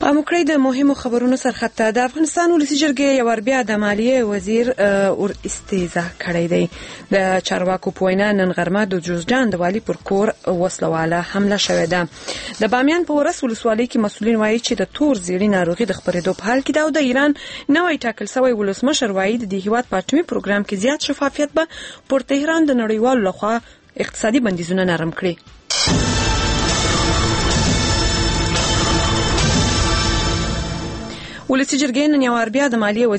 امکړی د مهمو خبرونو سرخط د افغانستان ولسی جرګې یو ور بیا د مالیې وزیر اور استیزا کړی دی. د چارواکو په وینا نن غرمه د جوزجان د والی پر کور وسلواله حمله شوې ده. د بامیان په ورس ولسوالۍ کې مسؤلین وایي چې د تور زیړی ناروغي د خپرېدو په حال کې ده او د ایران نوې ټاکل شوی ولسمشر وایي د هیواد په اټومي پروګرام کې زیات شفافیت به پر تهران د نړیوالو لخوا اقتصادي بندیزونه نرم کړي. ولسی جرګې نن یو ور بیا د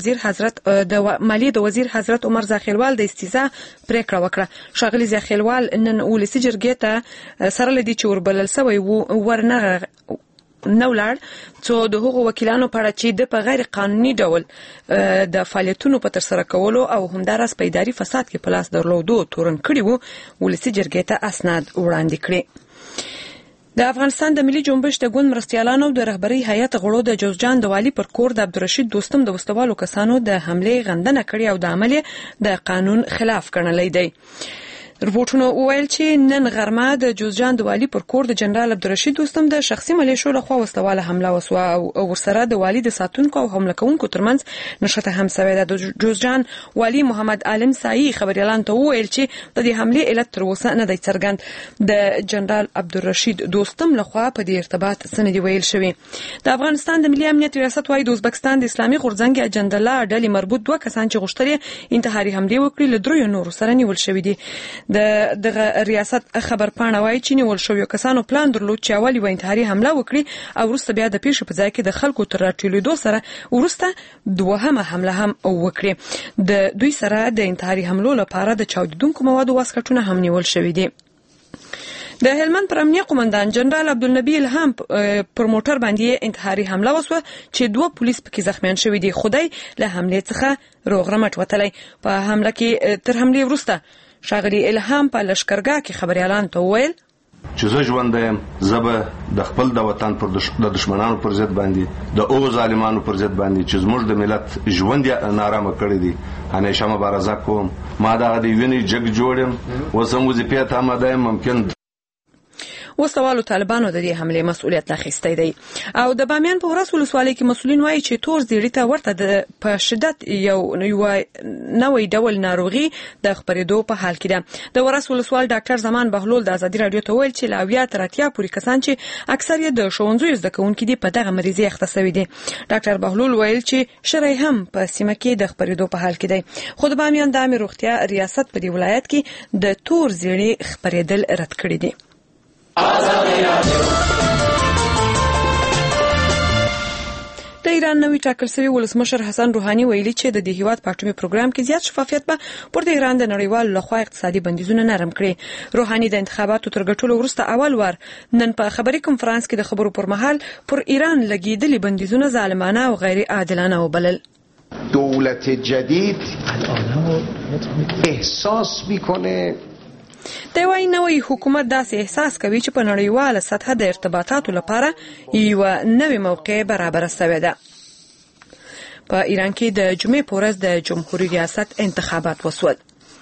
مالیې د وزیر حضرت عمر زاخیلوال د استیزا پریکړه وکړه. ښاغلي زاخیلوال نن ولسی جرګې ته سره لدی چې وربلل سوی ورنه نو لاړ څو د هغو وکیلانو په اړه چې د په غیر قانوني ډول د فعالیتونو په ترسره کولو او همداراز په اداري فساد کې په لاس درلودو تورن کړي وو ولسی جرګې ته اسناد وړاندې کړي. د افغانستان د ملي جنبش د ګوند مرستیالانو د رهبری هیئت غړو د جوزجان د والی پر کور د عبدالرشید دوستم د وسوالو کسانو د حمله غندنه کړې او د عمل د قانون خلاف ګڼلې دی. رپورټونو وویل چې نن غرمه د جوزجان د والی پر کور د جنرال عبدالرشید دوستم د شخصي ملیشو لخوا وسوالة حمله وسوه او ورسره د والی د ساتونکو او حمله کوونکو ترمنځ نښته هم سوې ده. د جوزجان والی محمد عالم سایي خبريالانو ته وویل چې د دې حملې علت تر اوسه نه دی څرګند. د جنرال عبدالرشید دوستم لخوا په دې ارتباط سند ویل شوی. د افغانستان د ملي امنیت ریاست وايي د ازبکستان د اسلامي غورځنګ اجنډا لا ډلې مربوط دوه کسان چې غوښتل انتحاري حمله وکړي له درو نورو سره نیول شوی دي. د ریاست خبر پاڼه وايي چې نیول شوی کسانو پلان درلود چې اول یو انتحاري حمله وکړي او وروسته بیا د پیښې په ځای کې د خلکو تر راټولېدو سره وروسته دوهمه حمله هم وکړي. د دوی سره د انتحاري حملو لپاره د چاودیدونکو موادو واسکټونه هم نیول شوی دي. د هلمند پر امنیه قومندان جنرال عبدالنبی الهام پر موټر باندې انتحاري حمله وسوه چې دوه پولیس پکې زخمیان شوي دي. خدای له حملې څخه روغ رمټ وتلی. په حمله کې تر حملې وروسته ښاغلي الهام په لشکرګاه کې خبريالانو ته وویل چې زه ژوند یم، زه به د خپل د وطن پر د دشمنانو پر ضد باندې د او ظالمانو پر ضد باندې چې زموږ د ملت ژوند یې نارامه کړی دی همیشه مبارزه کوم. ما دغه د وینې جګ جوړ یم، اوس هم وظیفې ته آماده یم. ممکن وسوالو طالبانو د دې حملې مسؤلیت اخیستی دی. او د بامیان په ورس ولسوالۍ کې مسؤلین وایي چې تور زیړي ته ورته په شدت یو نوې ډول ناروغي د خپرېدو په حال کې ده. د ورس ولسوال ډاکټر زمان بهلول د ازادي رادیو ته ویل چې له 80 تر 80 پورې کسان چې اکثر یې د ښوونځیو زده کوونکي دي په دغه مریضي اخته شوي دي. ډاکټر بهلول ویل چې شرعي هم په سیمه کې د خپرېدو په حال کې دی. خو د بامیان د عامه روغتیا ریاست په دې ولایت کې د تور زیړي خپرېدل رد کړی دي. د ایران نوی ټاکل شوی ولسمشر حسن روحاني ویلي چې د دې هیواد په اټومي پروګرام کې زیات شفافیت به پر تهران د نړیوالو لخوا اقتصادي بندیزونه نرم کړي. روحاني د انتخاباتو تر ګټلو وروسته اول وار نن په خبري کنفرانس کې د خبرو پر مهال پر ایران لګیدلي بندیزونه ظالمانه او غیر عادلانه وبلل. دولت جدید احساس میکنه د وای نوې حکومت داسې احساس کوي چې په نړیواله سطح د ارتباطاتو لپاره یو نوې موقع برابر شوې ده. په ایران کې د جمعې په ورځ د جمهوریت ریاست انتخابات وشول.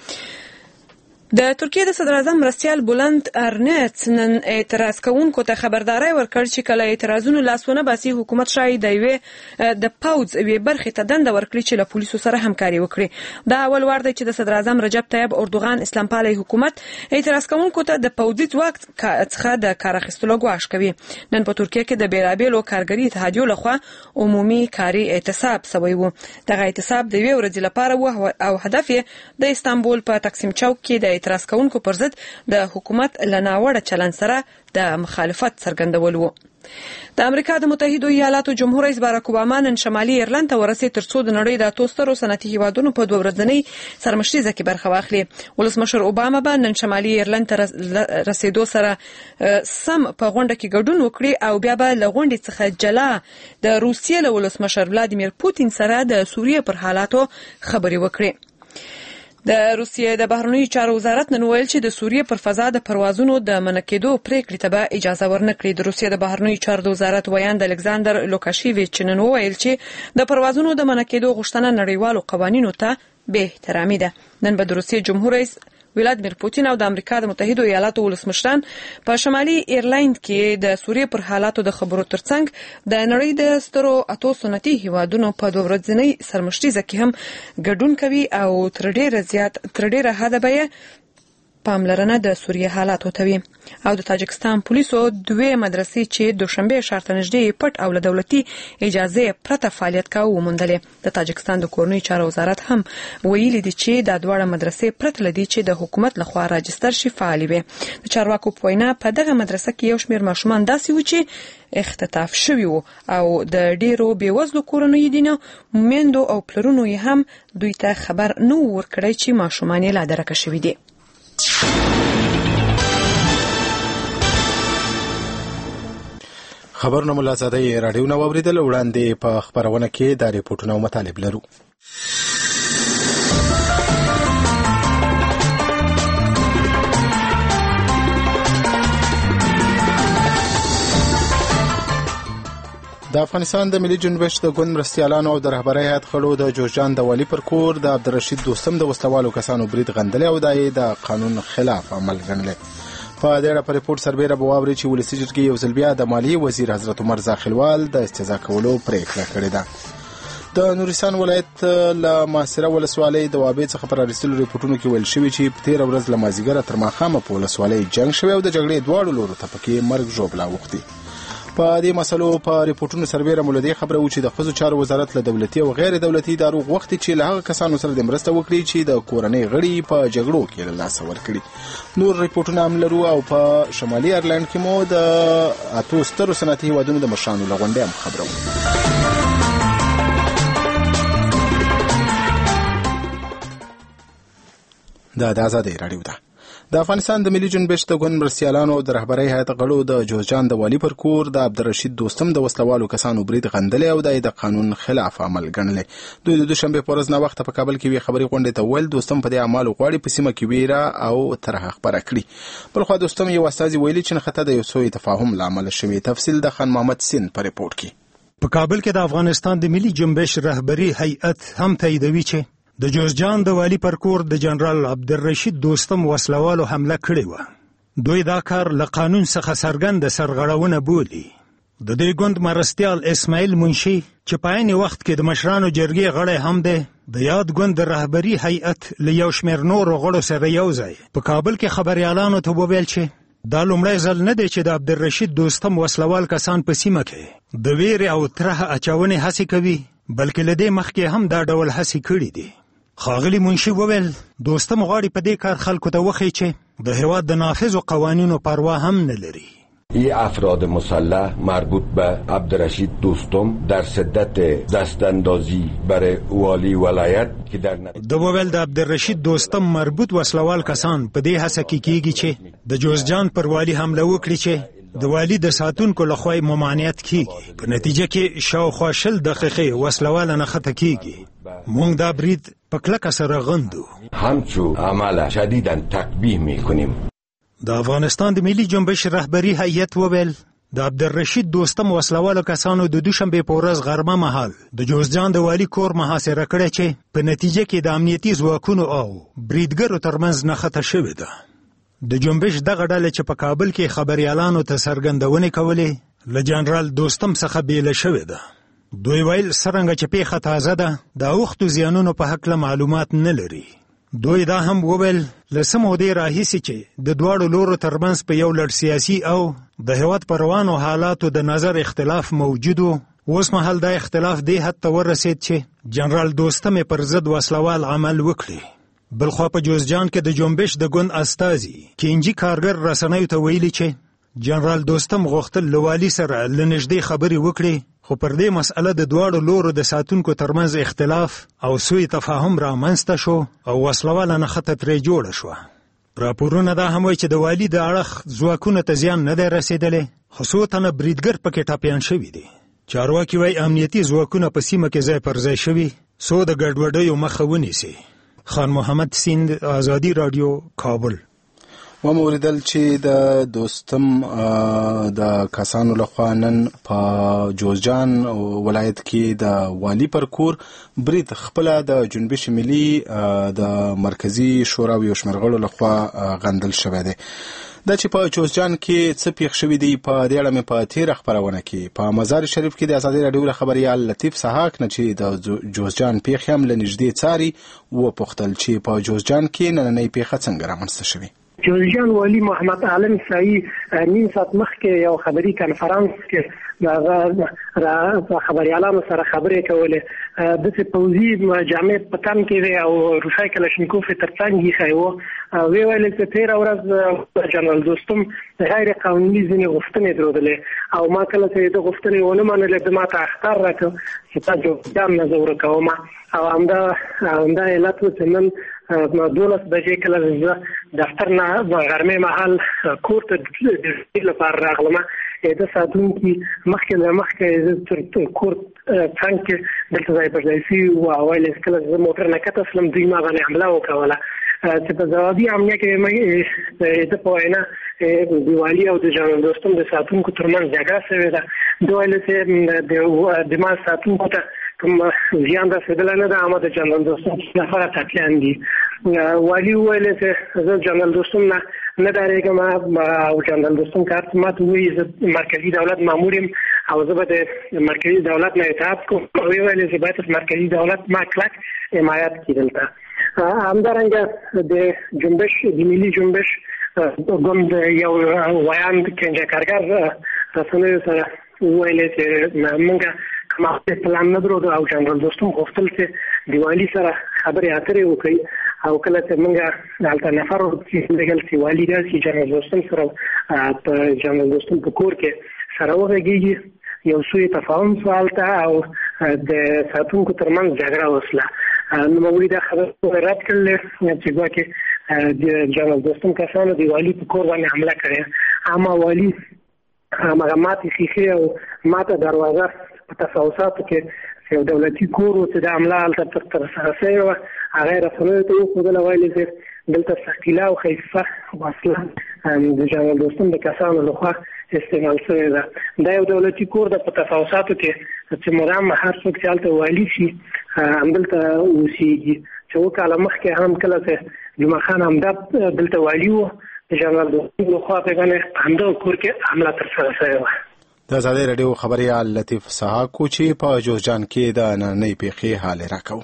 د ترکیه د صدر اعظم مرستیال بولند ارنټس نن اعتراض کوونکو ته خبرداري ورکړ چې کله اعتراضونو لاسونه باسي حکومت شاید د پوز وی برخه ته دنده ورکړي چې له پولیسو سره همکاري وکړي. دا اول وار دی چې د صدر اعظم رجب طیب اردوغان اسلام پالي حکومت اعتراض کوونکو ته د پوزي ځواک څخه د کار اخیستلو غواړي کوي. نن په ترکیه کې د بیلابیلو کارګری اتحادیو لخوا عمومي کاري اعتصاب شوی و. دغه اعتصاب د یو ورځې لپاره و او هدف یې د استانبول په تقسیم چوک کې د اعتراض کوونکو پر ضد د حکومت لناوړه چلند سره د مخالفت څرګندول وو. د امریکا د متحده ایالاتو جمهور رئیس باراک اوباما نن شمالي ایرلند ته ورسېد ترڅو د نړۍ د اتوسترو صنعتي هیوادونو په دوه ورځنۍ سرمشریزه کې برخه واخلي. ولسمشر اوباما به نن شمالي ایرلند ته رسیدو سره سم په غونډه کې ګډون وکړي او بیا به له غونډې څخه جلا د روسیې له ولسمشر ولادیمیر پوتین سره د سوریې پر حالاتو خبرې وکړي. د روسیې د بهرنیو چارو وزارت نن ویل چې د سوریې پر فضا د پروازونو د منع کېدو پریکړې ته به اجازه ورنکړي. د روسیې د بهرنیو چارو د وزارت ویاند الکساندر لوکاشیویچ نن ویل چې د پروازونو د منع کېدو غوښتنه نړیوالو قوانینو ته به احترامي ده. نن به د روسیې جمهور رئیس ولادیمیر پوتین او د امریکا د متحده ایالاتو ولسمشران په شمالي ایرلند کې د سوریې پر حالاتو د خبرو ترڅنګ د نړۍ د سترو اتو صنعتي هیوادونو په دوه ورځنۍ سرمشتیزه کې هم ګډون کوي او تر ډیره حده به پاملرنه د سوریې حالاتو ته وي. او د تاجکستان پولیسو دوه مدرسې چې دوشنبه ښار ته نږدې پټ او له دولتي اجازه پرته فعالیت کاوه وموندلې. د تاجکستان د کورنۍ چارو وزارت هم ویلي دی چې دا دواړه مدرسې پرته لدی چې د حکومت لخوا راجستر شي فعالي وي. د چارواکو په وینا په دغه مدرسه کې یو شمېر ماشومان داسې و چې اختطاف شوي وو او د ډیرو بیوزلو کورنیو دینه میندو او پلرونو یې هم دوی ته خبر نه ورکړی چې ماشومان یې لا درکه شوي دي. خبرونه ملا زاده رادیو نو اوریدل. وړاندې په خبرونه کې د ریپورتونو مطالب لرو. د افغانستان د ملي جنبش د ګوند مرستیالانو او د رهبرۍ هیئت غړو د جوزجان د والي پر کور د عبدالرشید دوستم د وسلوالو کسانو برید غندلی او د قانون خلاف عمل ګڼلی. په دې اړه په ریپورت سربیره به واورئ چې ولسي جرګې یو ځل بیا د مالیې وزیر حضرت عمر زاخیلوال د استعزا کولو پرېکړه کړې ده. د نورستان ولایت له ماسره ولسوالۍ د وابې څخه پر رسیدلو ریپورتونو کې ویل شوي چې په تېره ورځ له مازدیګره تر ماښامه په ولسوالۍ جنګ شوی او د جګړې دواړو لورو ته پکې مرګ ژوبلا اوښتي. په دې مسلو په ریپورتونو سربیره مو له دې خبره و چې د ښځو چارو وزارت له دولتي او غیر دولتي ادارو غوښتي چې له هغه کسانو سره د مرسته وکړي چې د کورنۍ غړي په جګړو کې له لاسه ورکړي. نور ریپورتونه هم لرو او په شمالي ایرلند کې مو د اتو سترو صنعتي هیوادونو د مشرانو له غونډې هم خبره و. دا د آزادۍ راډیو ده. د افغانستان د ملي جنبش د ګوند مرستیالانو او د رهبرۍ هیئت غړو د جوزجان د والي پر کور د عبدالرشید دوستم د وسلوالو کسانو برید غندلی او د قانون خلاف عمل ګڼلی. دوی د دوشنبې په ورځ ناوخته په کابل کې یوې خبري غونډې ته وویل دوستم په دې اعمالو غواړي په سیمه کې ویره او طرحه خپره کړي. بلخوا دوستم یو استازي ویلي چې نښته د یو سوء تفاهم له امله شوې. تفصیل د خان محمد سین په ریپورت کې. په کابل کې د افغانستان د ملي جنبش رهبري هیئت هم تاییدوي چې د جوزجان د والی پر کور د جنرال عبدالرشید دوستم وسلوالو حمله کړې وه. دوی دا کار له قانون څخه څرګنده سرغړونه بولي. د دې ګوند مرستیال اسماعیل منشي چې په عین وخت کې د مشرانو جرګې غړی هم دی د یاد ګوند د رهبري هیئت له یو شمېر نورو غړو سره یو ځای په کابل کې خبریالانو ته وویل چې دا لومړی ځل نه دی چې د عبدالرشید دوستم وسلوال کسان په سیمه کې د ویرې او طرحه اچونې هڅې کوي بلکې له دې مخکې هم دا ډول هڅې کړي دي. خاغلی منشي وویل دوستم غواړي په دې کار خلکو ته وښیي چې د هېواد د نافذو قوانینو پروا هم نه لري. این افراد مسلح مربوط به عبدالرشید دوستم در شدت دستاندازی برای والی ولایت که در د وویل د عبدالرشید دوستم مربوط وسلوال کسان په دې هڅه کې کیږي چې د جوزجان پر والی حمله وکړي چې د والی د ساتونکو لخوا ممانعت کیږي. په نتیجه کې شاوخوا 20 دقیقې وسلوال نه خطا کیږي. مونږ دا برید په کلکه سره غندو. همچو عمل شدیداً تقبیح میکنیم. د افغانستان د ملي جنبش رهبري هیئت وویل د عبدالرشید دوستم وسلوالو کسانو د دوشنبې په ورځ غرمه مهال د جوزجان د والی کور محاصره کړی چې په نتیجه کې د امنیتي ځواکونو او بریدګرو ترمنځ نښته شوې ده. د جنبش دغه ډله چې په کابل کې خبریالانو ته څرګندونې کولې له جنرال دوستم څخه بیله شوې ده. دوی ویل څرنګه چې پیښه تازه ده د اوښتو زیانونو په هکله معلومات نه لري. دوی دا هم وویل له څه مودې راهیسې چې د دواړو لورو ترمنځ په یو لړ سیاسي او د هېواد په روانو حالاتو د نظر اختلاف موجود و. اوس مهال دا اختلاف دې حد ته ورسېد چې جنرال دوستم پر ضد وسلوال عمل وکړي. بلخوا په جوزجان کې د جنبش د ګوند استازي کینجي کارګر رسنیو ته ویلي چې جنرال دوستم غوښتل له والي سره له نږدې خبرې وکړي خو پر دې مسئله د دواړو لورو د ساتونکو ترمنځ اختلاف او سوء تفاهم رامنځته شو او وسلواله نښته ترې جوړه شوه. راپورونه دا هم وایي چې د والي د اړخ ځواکونو ته زیان نه دی رسېدلی خو څو تنه بریدګر پکې ټاپیان شوي دي. چارواکي وایي امنیتي ځواکونه په سیمه کې ځای پر ځای شوي څو د ګډوډیو مخه ونیسي. خان محمد سیند، آزادی رادیو، کابل. و موریدل چې د دوستم د کسانو لخوا نن په جوزجان ولایت کې د والی پر کور برید خپل د جنوبي شمالي د مرکزی شورا یو شمېر غړو لخوا غندل شوی دی. دا چې په جوزجان کې څه پیښ شوي دي په دې اړه مې په تېره خپرونه کې په مزار شریف کې د ازادي راډیو خبریال لطیف سحاق نه چې د جوزجان پیښې هم له نږدې څاري وپوښتل چې په جوزجان کې نننۍ پیښه څنګه رامنځته شوې. جوزجان والی محمد عالم سعی نیم ساعت مخکې یو خبري کانفرنس کې را خبريالانو سره خبرې کولې د پوزي جامع پتن کې او روسای کلاشینکوف ترڅنګ یې خایو وی ویل چې 13 ورځ جنرال دوستم غیر قانوني ځینې غوښتنې درلودلې او ما کله چې د غوښتنې ونه منلې د ماته اختار راکړ چې تا جوزجان نه زور کوم او همدا علت و چې نن 12 بجې کله زه دفتر نه غرمې مهال کور ته د لپاره راغلم د ساتونکي مخکې تر کور څنګه دلته ځای پر ځای سي او ویل کله زه موټر نه کته سلم دوی ما باندې حمله وکوله چې په ځوابي عملیه کې مې د پوهنه دیوالي او د جنرال دوستم د ساتونکو ترمنځ جګړه شوې ده دوی له چې د ما ساتونکو ته کوم زیان رسیدل نه ده اما د جنرال دوستم لپاره تکلیان دي والی ویل چې زه جنرال دوستم نه دارېږم او جنرال دوستم کارت ماته وایي زه مرکزي دولت ماموریم او زه به د مرکزي دولت نه اطاعت کوم او ویل چې باید مرکزي دولت ما کلک حمایت کړي دلته همدارنګه د جنبش د ملي جنبش ګوند یو ویان کنجه کارګر رسنیو سره ویل چې موږ کومه پلان نه درلود او جنرال دوستم غوښتل چې دیوالي سره خبرې اترې وکړي او کله چې موږ دلته نفر چې لګل چې والی راشي جنرال دوستم سره په جنرال دوستم په کور کې سره وغږیږي یو سوی تفاهم سوال ته او د ساتونکو ترمنځ جګړه وسله نو موږ دا خبره رد کړل چې ګواکې د جنرال دوستم کسانو د والی په کور باندې حمله کړې اما والی هغه ماتې ښیښې او ماته دروازه په تفاوضاتو کې یو دولتي کور و چې د حمله هلته ترسره شوې وه هغه یې رسنیو ته وښودله ویل چې دلته ثقیله او خیفه وسله د جنرال دوستم د کسانو لخوا استعمال شوې ده دا یو دولتي کور ده په تفاوضاتو کې چې مرام هر څوک چې هلته والي شي همدلته اوسېږي چې اووه کاله مخکې هم کله چې جمعه خان همدا دلته والي و د جنرال دوستم لخوا په همدغه کور کې حمله ترسره شوې وه. د ازادي راډیو خبریال لطیف سحاق چې په جوزجان کې د نننۍ پیښې حال راکاو.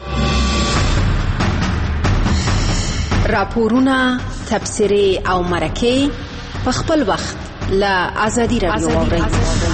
راپورونه، تبصرې او مرکې په خپل وخت له ازادي راډیو واورئ.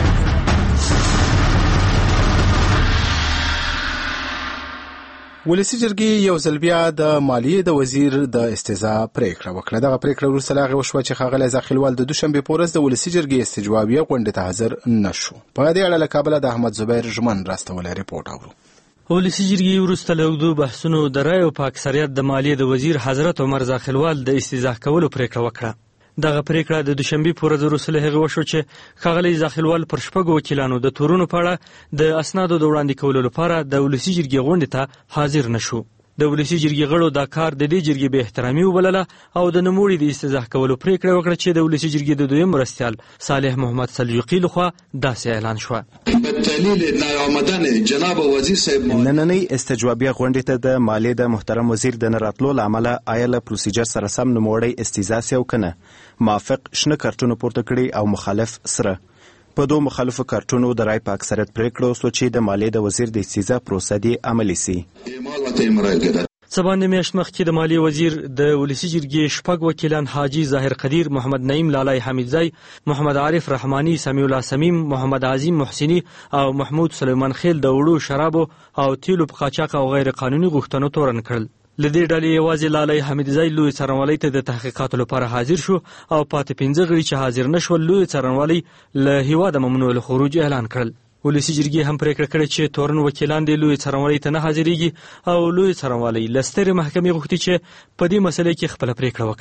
ولسی جرګې یو ځل بیا د مالیې د وزیر د استیضاح پریکړه وکړه. دغه پریکړه وروسته له هغې وشوه چې ښاغلی زاخیلوال د دوشنبې په ورځ د ولسي جرګې استجوابیه غونډې ته حاضر نه شو. په دې اړه له کابله د احمد زبیر ژمن راستولی رپورټ اورو. ولسي جرګې وروسته له اوږدو بحثونو د رایو په اکثریت د مالیې د وزیر حضرت عمر زاخیلوال د استیضاح کولو پریکړه وکړه. دغه پریکړه د دوشنبې په ورځ وروسته له هغې وشوه چې ښاغلی زاخیلوال پر 6 وکیلانو د تورونو په اړه د اسنادو د وړاندې کولو لپاره د ولسي جرګې غونډې ته حاضر نه شو. د ولسي جرګې غړو دا کار د دې جرګې بې احترامي وبلله او د نوموړي د استیضاح کولو پریکړه وکړه چې د ولسي جرګې د دویم مرستیال صالح محمد سلجوقي لخوا داسې اعلان شوه. بالدلیل نیامدن جناب وزیر صاحب نننۍ استجوابیه غونډې ته د مالیې د محترم وزیر د نه راتلو له امله آیا له پروسیجر سره سم نوموړی استیضاح سي او که نه. موافق شنه کارتونه پورته کړي او مخالف سره. په دوه مخالفو کارتونو د رای په اکثریت پریکړه وسوه چې د مالیې د وزیر د استیضاح پروسه دې عملي سي. څه باندې میاشت مخکې د مالیې وزیر د ولسي جرګې 6 وکیلان حاجي ظاهر قدیر، محمد نعیم لالای حمیدزی، محمد عارف رحمانی، سمیع الله سمیم، محمد عظیم محسنی او محمود سلیمان خیل د وړو شرابو او تیلو په قاچاق او غیر قانوني غوښتنو تورن کړل. لدې ډلې یوازې لالای حمیدزی لوی څارنوالۍ ته د تحقیقاتو لپاره حاضر شو او پاتې 15 غړي چې حاضر نشول لوی څارنوالۍ له هیواده ممنوع الخروج اعلان کړل. ولسي جرګې هم پریکړه کړې چې تورن وکیلان د لوی څارنوالۍ ته نه حاضرېږي او لوی څارنوالۍ له سترې محکمې غوښتي چې په دې مسلې کې خپله پریکړه وکړي.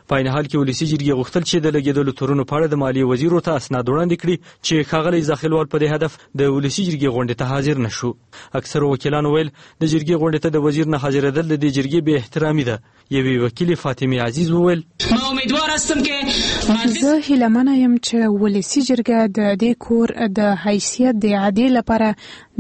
په عین حال کې ولسی جرګې غوښتل چې د لګیدلو تورونو په اړه د مالیې وزیر ته اسناد وړاندې کړي چې ښاغلی زاخیلوال په دې هدف د ولسی جرګې غونډې ته حاضر نشو. اکثر وکیلانو ویل د جرګې غونډې ته د وزیر نه حاضرېدل د دې جرګې بې احترامي ده. یوې وکیل فاطمه عزیز وویل ما امیدوار هستم که زه هیلهمنه یم چې ولسی جرګه د دې کور د حیثیت د عادل لپاره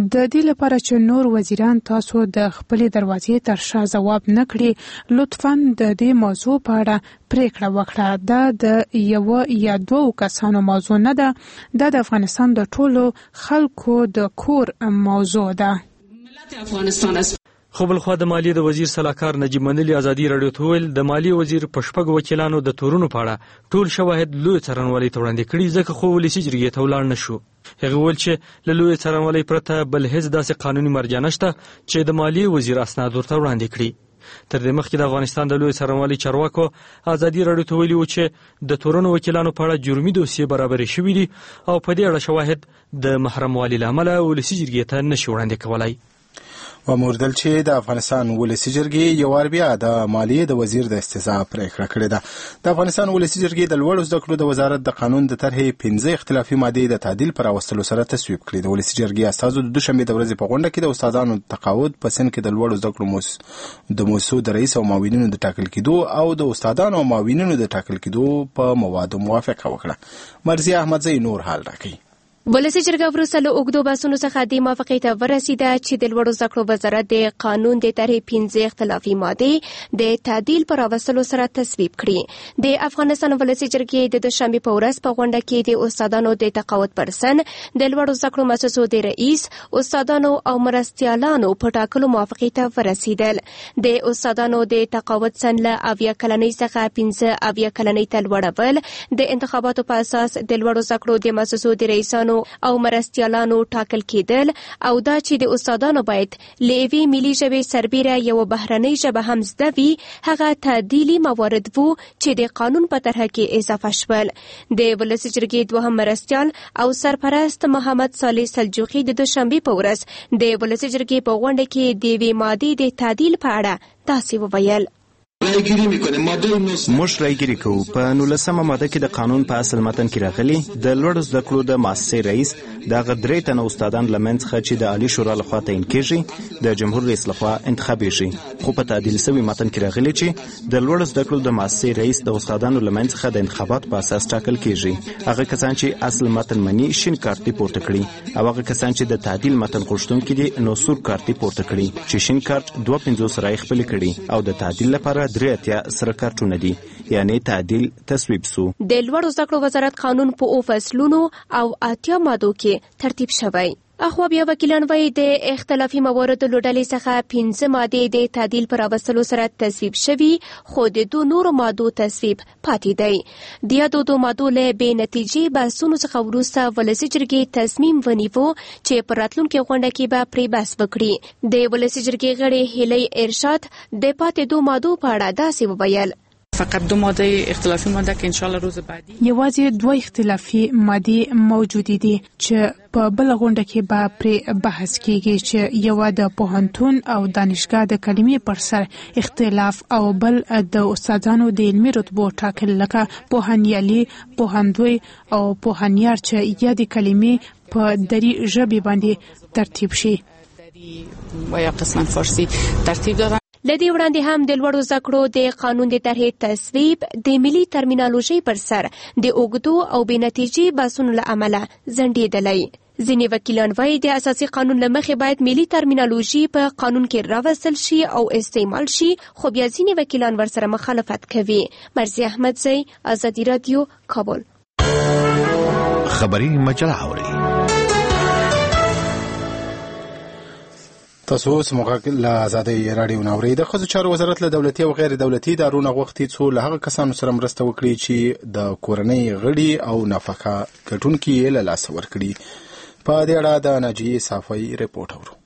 چې نور وزیران تاسو د خپل دروازې تر شا جواب نکړي لطفاً د دې موضوع په اړه پریکړه وکړه. دا د یو یا دوه کسانو موضوع نه ده، دا د افغانستان د ټولو خلکو د کور موضوع ده. ملت افغانستان است. خو بل خو د مالیې د وزیر صلاحکار نجیب منلی ازادي رادیو ته ویل د مالیې وزیر په شپږ وکیلانو د تورونو په اړه ټول شواهد لوی څارنوالۍ ته وړاندې کړي ځکه خو ولسی جرګې ته ولاړ نشو. هغه ویل چې له لوی څارنوالۍ پرته بل هیڅ داسې قانوني مرجع نشته چې د مالیې وزیر اسناد ورته وړاندې کړي. تر دې مخکې د افغانستان د لوی څارنوالۍ چارواکو ازادي رادیو ته ویلي و چې د تورونو وکیلانو په اړه جرمي دوسیې برابرې شوي دي او په دې اړه شواهد د محرموالي له امله ولسی جرګې ته نشي وړاندې کولی. وموردل چې د افغانستان ولسی جرګې یو وار بیا د مالیې د وزیر د استیضاح پریکړه کړې ده. د افغانستان ولسی جرګې د لوړو زده کړو د وزارت د قانون د طرحې 15 اختلافي مادې د تعدیل پر راوستلو سره تصویب کړې. د ولسی جرګې استازو د دوشنبه د ورځې په غونډه کې د استادانو تقاعد په سن کې د لوړو زده کړو د موسسو د رئیس او معاونینو د ټاکل کېدو او د استادانو او معاونینو د ټاکل کېدو په موادو موافقه وکړه. مرضیه احمدزی نور حال راکړي. ولسی جرګه وروسته له اوږدو بحثونو څخه د موافقې ته ورسېده چې د لوړو زده کړو وزارت د قانون د طرحې 15 اختلافي مادې د تعدیل پر راوستلو سره تصویب کړي. د افغانستان ولسی جرګې د دوشنبه په ورځ په غونډه کې د استادانو د تقاعد پر سن د لوړو زده کړو مؤسسو د رئیس، استادانو او مرستیالانو په ټاکلو موافقې ته ورسېدل. د استادانو د تقاعد سن له 70 کلنۍ څخه 75 کلنۍ ته لوړول د انتخاباتو په اساس د لوړو زده کړو د مؤسسو د رئیسانو او مرستیالانو ټاکل کېدل او دا چې د استادانو باید له یوې ملي ژبې سربیره یو بهرنۍ ژبه هم زده وي هغه تعدیلي موارد وو چې د قانون په طرحه کې اضافه شول. د ولسی جرګې دوهم مرستیال او سرپرست محمد صالح سلجوقي د دوشنبه په ورځ د ولسی جرګې په غونډه کې د یوې مادې د تعدیل په اړه داسې وویل. موږ رایګیري کوو په 19مه ماده کې د قانون په اصل متن کې راغلي د لوړو زده کړو د مؤسسې رئیس دغه 3 تنه استادان لمنځ څخه چې د عالی شورا لخوا تعیین کیږي د جمهور رئیس لخوا انتخابیږي. خو په تعدیل شوی متن کې راغلي چې د لوړو زده کړو د مؤسسې رئیس د استادانو لمنځ څخه د انتخابات په اساس ټاکل کیږي. هغه کسان چې اصل متن مني شین کارت دی پورته کړي او هغه کسان چې د تعدیل متن غوښتونکي دي نو سور کارت دی پورته کړي چې شین کارت 250 سره خپل کړي او د تعدیل لپاره 3 سره کارتونه دي یعنی تعدیل تصویب سو. د لوړو زده کړو وزارت قانون په 9 فصلونو او 8 مادو کې ترتیب شوی. اخوا بیا وکیلان وایي د اختلافي موارد له ډلې څخه 15 مادې د تعدیل پر راوستلو سره تصویب شوي خو د 2 نورو مادو تصویب پاتې دی. د یادو 2 مادو له بې نتیجې بحثونو څخه وروسته ولسی جرګې تصمیم ونیو چې په راتلونکي غونډه کې به پرې بحث وکړي. د ولسی جرګې غړي هیلۍ ارشاد د پاتې 2 مادو په اړه داسې وویل. فقط 2 ماده اختلافی ماده که انشالله روز بعدی یوازې 2 اختلافي مادې موجود دي چې په بل غونډه کې به پر بحث کیږي چې یو د پوهنتون او دانشګاه د کلمې پر سر اختلاف او بل د استادانو د علمي رتبو ټاکل لکه پوهنیالي، پوهندوی او پوهنیار چې یا د کلمې په دری ژبې باندې ترتیب شي. و یا قسم فارسی ترتیب دارن. لدی وړاندې هم د لوړو زده کړو د قانون د طرحې تصویب د ملي ترمینالوژي پر سر د اوږدو او بې نتیجې بحثونو له امله ځنډېدلی. ځینې وکیلان وایي د اساسي قانون له مخې باید ملي ترمینالوژي په قانون کې راوستل شي او استعمال شي خو بیا ځینې وکیلان ورسره مخالفت کوي. مرضیه احمدزی، ازادي رادیو، کابل. خبری مجله اوري. تاسو سموږ له ازادي رادیو ناوړي د خصوصي چارو وزارت له دولتي او غیر دولتي ادارو غوښتي څو له هغه کسانو سره مرسته وکړي چې د کورنۍ غړي او نفقه ګټونکي له لاس ورکړي. په دې اړه د ناجیې صافي ریپورت اورو.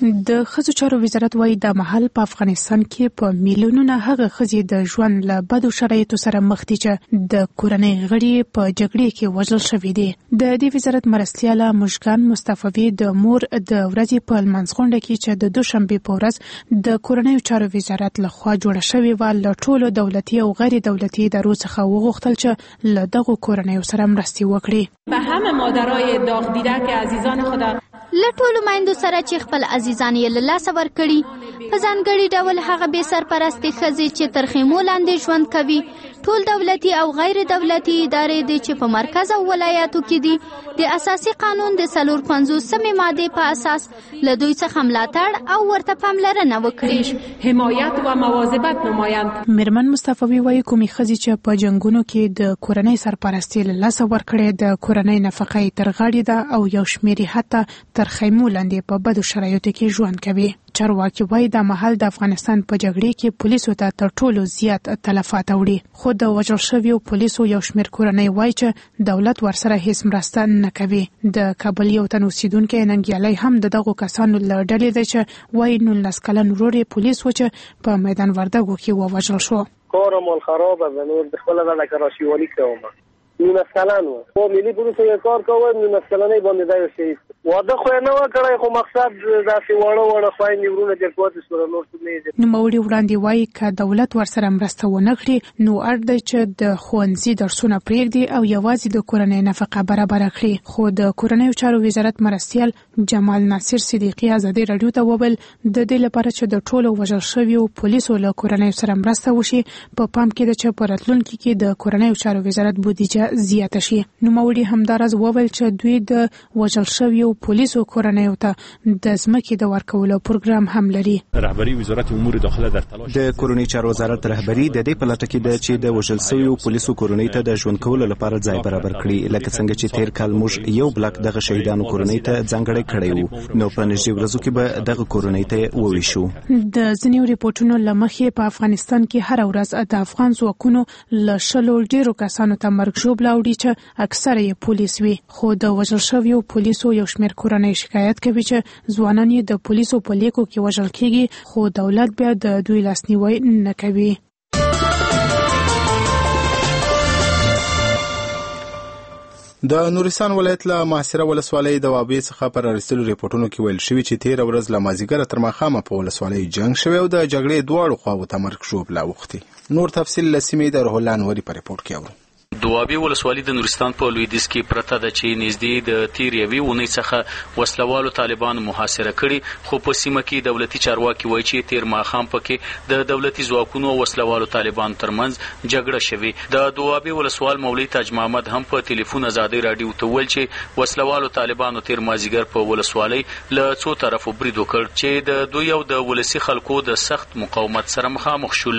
د ښځو چارو وزارت وايي د مهال په افغانستان کې په میلیونونو هغه ښځې د ژوند له بدو شرایطو سره مخ دي چې د کورنۍ غړي په جګړې کې وژل شوي دي. د دې وزارت مرستیاله مشګان مصطفی د مور د ورځې په لمانځغونډه کې چې د دوشنبه په ورځ د کورنۍ چارو وزارت لخوا جوړه شوې و له ټولو دولتي او غیر دولتي ادارو څخه وغوښتل چې له دغو کورنیو سره مرستې وکړي. به همه مادرای داغ دیده که عزیزان خدا له ټولو میندو سره چې خپل عزیزان یې له لاسه ورکړي، په ځانګړي ډول هغه بې سرپرستې ښځې چې تر خیمو لاندې ژوند کوي، ټول دولتي او غیر دولتي ادارې دي چې په مرکز او ولایاتو کې دي د اساسي قانون د 450 ماده په اساس له دوی څخه ملاتړ او ورته پاملرنه وکړي، حمایت و مواظبت نمایند. میرمن مصطفی وايي کومې ښځې چې په جنگونو کې د کورنۍ سرپرستي له لاسه ورکړي د کورنۍ نفقه تر غاړې ده او یو شمېر حتی تر خیمو لاندې په بدو شرایطو کې ژوند کوي. چارواکي وايي د مهال د افغانستان په جګړې کې پولیسو ته تر ټولو زیات تلفات اوړي، خو د وژل شویو پولیسو یو شمېر کورنۍ وايي چې دولت ورسره هیڅ مرسته نه کوي. د کابل یو تن اوسیدونکی ننګیالی هم د دغو کسانو له ډلې دی چې وايي 19 کلن ورور یې پولیس و چې په میدان وردګو کې ووژل شو. کارم خراب از نور دخل داده کراشی والی که 19 کلن و با ملی پولیس یه کار کوه 19 کلنه باندې دا شهید واده خو نه وکړای، خو مقصد داسې وړه خوایندې ورونه د کوټ سره نور څه نه دي. نوموړي وړاندې وایي که دولت ورسره مرسته ونه کړي نو اړ دی چې د ښوونځي درسونه پرېږدي او یوازې د کورنۍ نفقه برابره کړي. خو د کورنیو چارو وزارت مرستیال جمال ناصر صدیقي ازادي راډیو ته وویل د دې لپاره چې د ټولو وژل شویو پولیسو له کورنیو سره مرسته وشي په پام کې ده چې په راتلونکي کې د کورنیو چارو وزارت بودیجه زیاته شي. نوموړي همداراز وویل چې دوی د وژل شویو پولیسو کورنیو ته د ځمکې د ورکولو پروګرام هم لري. رهبری وزارت امور داخله در تلاش د کورنۍ چارو وزارت رهبری د دې په لټه کې ده چې د وژل شویو پولیسو کورنۍ ته د ژوند کولو لپاره ځای برابر کړي، لکه څنګه چې تیر کال موږ یو بلاک دغه شهیدانو کورنۍ ته ځانګړی کړی وو، نو په نږدې ورځو کې به دغه کورنۍ ته وویشو. د ځینو ریپورتونو له مخې په افغانستان کې هر ورځ د افغان ځواکونو له 100 ډیرو کسانو ته مرګ ژوبله وړي چې اکثره یې پولیس وي، خو د وژل شویو پولیسو یو شمېر کورنۍ شکایت کوي چې ځوانان یې د پولیسو په لیکو کې وژل کېږي، خو دولت بیا د دوی لاسنیوی نه کوي. د نورستان ولایت له محاصره ولسوالۍ د وابې څخه پر راستلو ریپورتونو کې ویل شوي چې 13 ورځ له مازیګره تر ماښامه په ولسوالۍ جنگ شوی او د جګړې دواړو خواوو ته مرګ ژوبله اوښتې. نور تفصیل له سیمې د روح الله انوري په ریپورت کې اورو. دوابي ولسوالي د نورستان په لویدیځ کې پرته ده چې نږدې د تیر یوې اونۍ څخه وسلوالو طالبانو محاصره کړي، خو په سیمه کې دولتي چارواکي وایي چې تیر ماښام پکې د دولتي ځواکونو او وسلوالو طالبانو ترمنځ جګړه شوې. د دوابي ولسوال مولوي تاج محمد هم په ټلیفون ازادي راډیو ته ویل چې وسلوالو طالبانو تیر مازیګر په ولسوالۍ له څو طرفو برید وکړ چې د دوی او د ولسي خلکو د سخت مقاومت سره مخامخ شول.